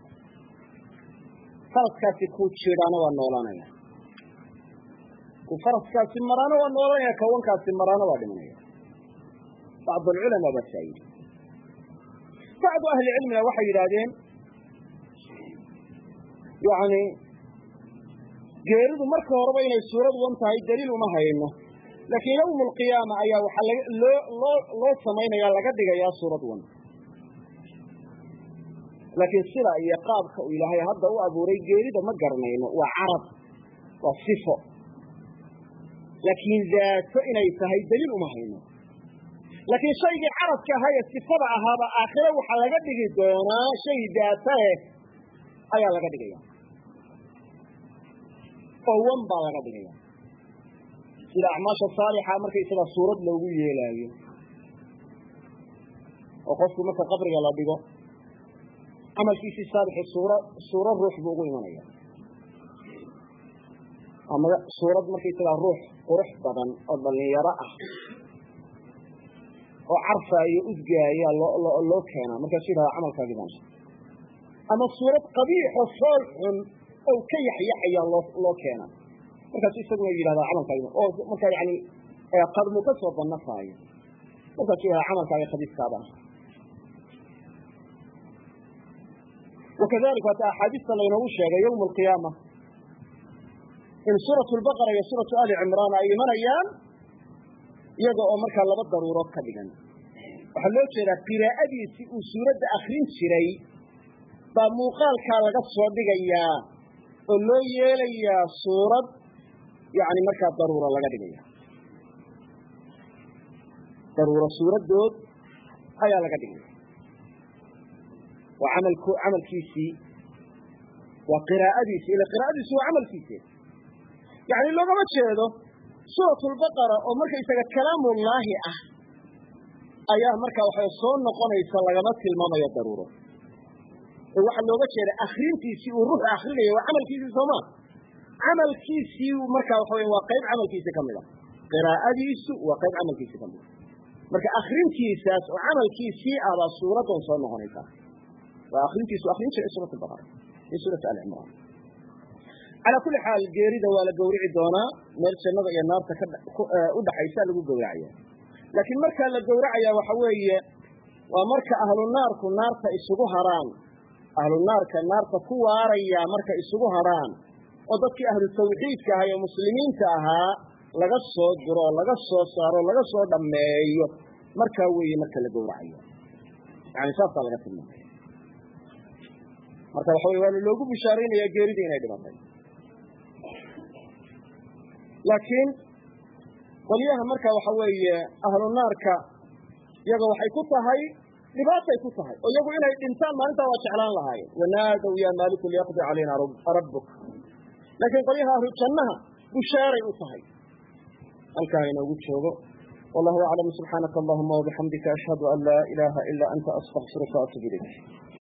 faraskaasi kuu jiraana waa noolaanaya, ku faraskaasi maraana waa noolanaya, ka wankaasi maraana waa dhimanaya. bacd alculamaa baa saa yidhi. bacdu ahli cilmina waxay yidhaahdeen yani geeridu marka horeba inay suurad wan tahay daliil uma hayno, laakiin yawma alqiyaama ayaa waxaa loo loo loo samaynaya laga dhigayaa suurad wan. laakiin sida iyo qaabka uu ilaahay hadda u abuuray geerida ma garanayno. waa carab, waa sifo, laakiin daato inay tahay daliil uma hayno. laakiin shaygii carabka ahaa ee sifada ahaaba aakhire waxaa laga dhigi doonaa shay daata eh ayaa laga dhigaya, oo wan baa laga dhigaya. sida acmaasha saalixa markaysaga suurad loogu yeelaayo, oo qofku marka qabriga la dhigo camalkiisii saalixi suura suura ruux buu ugu imanaya, ama suurad markaysaga ruux qurux badan oo dhalinyaro ah oo carfaayo udgaaya loo loo keenaa, markaasuu yidhahda camalkaagii baan shay. ama suurad qabiixo fool xun oo ka yaxyaxaya loo loo keenaa, markaasuu isaguna yidhahdaa camalkaagi oo markaa yani qadmu ka soo banafaayo, markaasuu yidhahda camalkaagi khadiiskaabaa. wakadalika hata axaadiista laynoogu sheegay yawma alqiyaama in suuratu lbaqara iyo suuratu ali cimraan ay imanayaan iyaga oo markaa laba daruurood ka dhigan. waxaa loo jeedaa qiraa'adiisii uu suuradda akrin jiray baa muuqaalkaa laga soo dhigayaa oo loo yeelayaa suurad yani markaa daruuro laga dhigaya, daruuro suuradood ayaa laga dhigaya. waa amalku camalkiisii, waa qiraa'adiisii, ila qiraa'adiisi waa camalkiisi. yani loogama jeedo suuratu lbaqara oo markaysaga kalaamullaahi ah ayaa markaa waxay soo noqonaysa lagama tilmaamayo daruuro. ee waxaa looga jeeda akrintiisii uu ruuxu akrinayo waa camalkiisii sooma. camalkiisii markaa waxa wey waa qayb camalkiisi ka mid a, qiraa'adiisu waa qayb camalkiisi ka mid a. marka akrintiisaas oo camalkiisii ah baa suuraddan soo noqonaysa. waa akrintiisu akrin jiray suurat albaqara iyo suurat ali cimraan. calaa kulli xaal geerida waa la gowrici doonaa, meel jannada iyo naarta ka u dhaxaysa lagu gowracaya. laakiin markaa la gowracaya waxa weeye waa marka ahlu naarku naarta isugu haraan, ahlu naarka naarta ku waaraya marka isugu haraan oo dadkii ahlu tawxiidka ahaa ee muslimiinta ahaa laga soo diro laga soo saaro laga soo dhameeyo markaa weeye marka la gowracayo yani saasaa laga tilmaamay marka waxa weye waa loogu bishaaraynaya geeridii inay dhimatay laakiin qolyaha marka waxa weeye ahlu naarka iyaga waxay ku tahay dhibaatay ku tahay oo iyagu inay dhintaan maalintaa waa jeclaan lahaayeen wanaadow yaa maaliku liyaqdi calayna rabbuk laakiin qolyaha ahlu jannaha bushaaray u tahay halkaa inoogu joogo wallahu aclam subxaanaka allahuma wabixamdika ashhadu an laa ilaaha ilaa anta astaغfiruka waatubu ilayk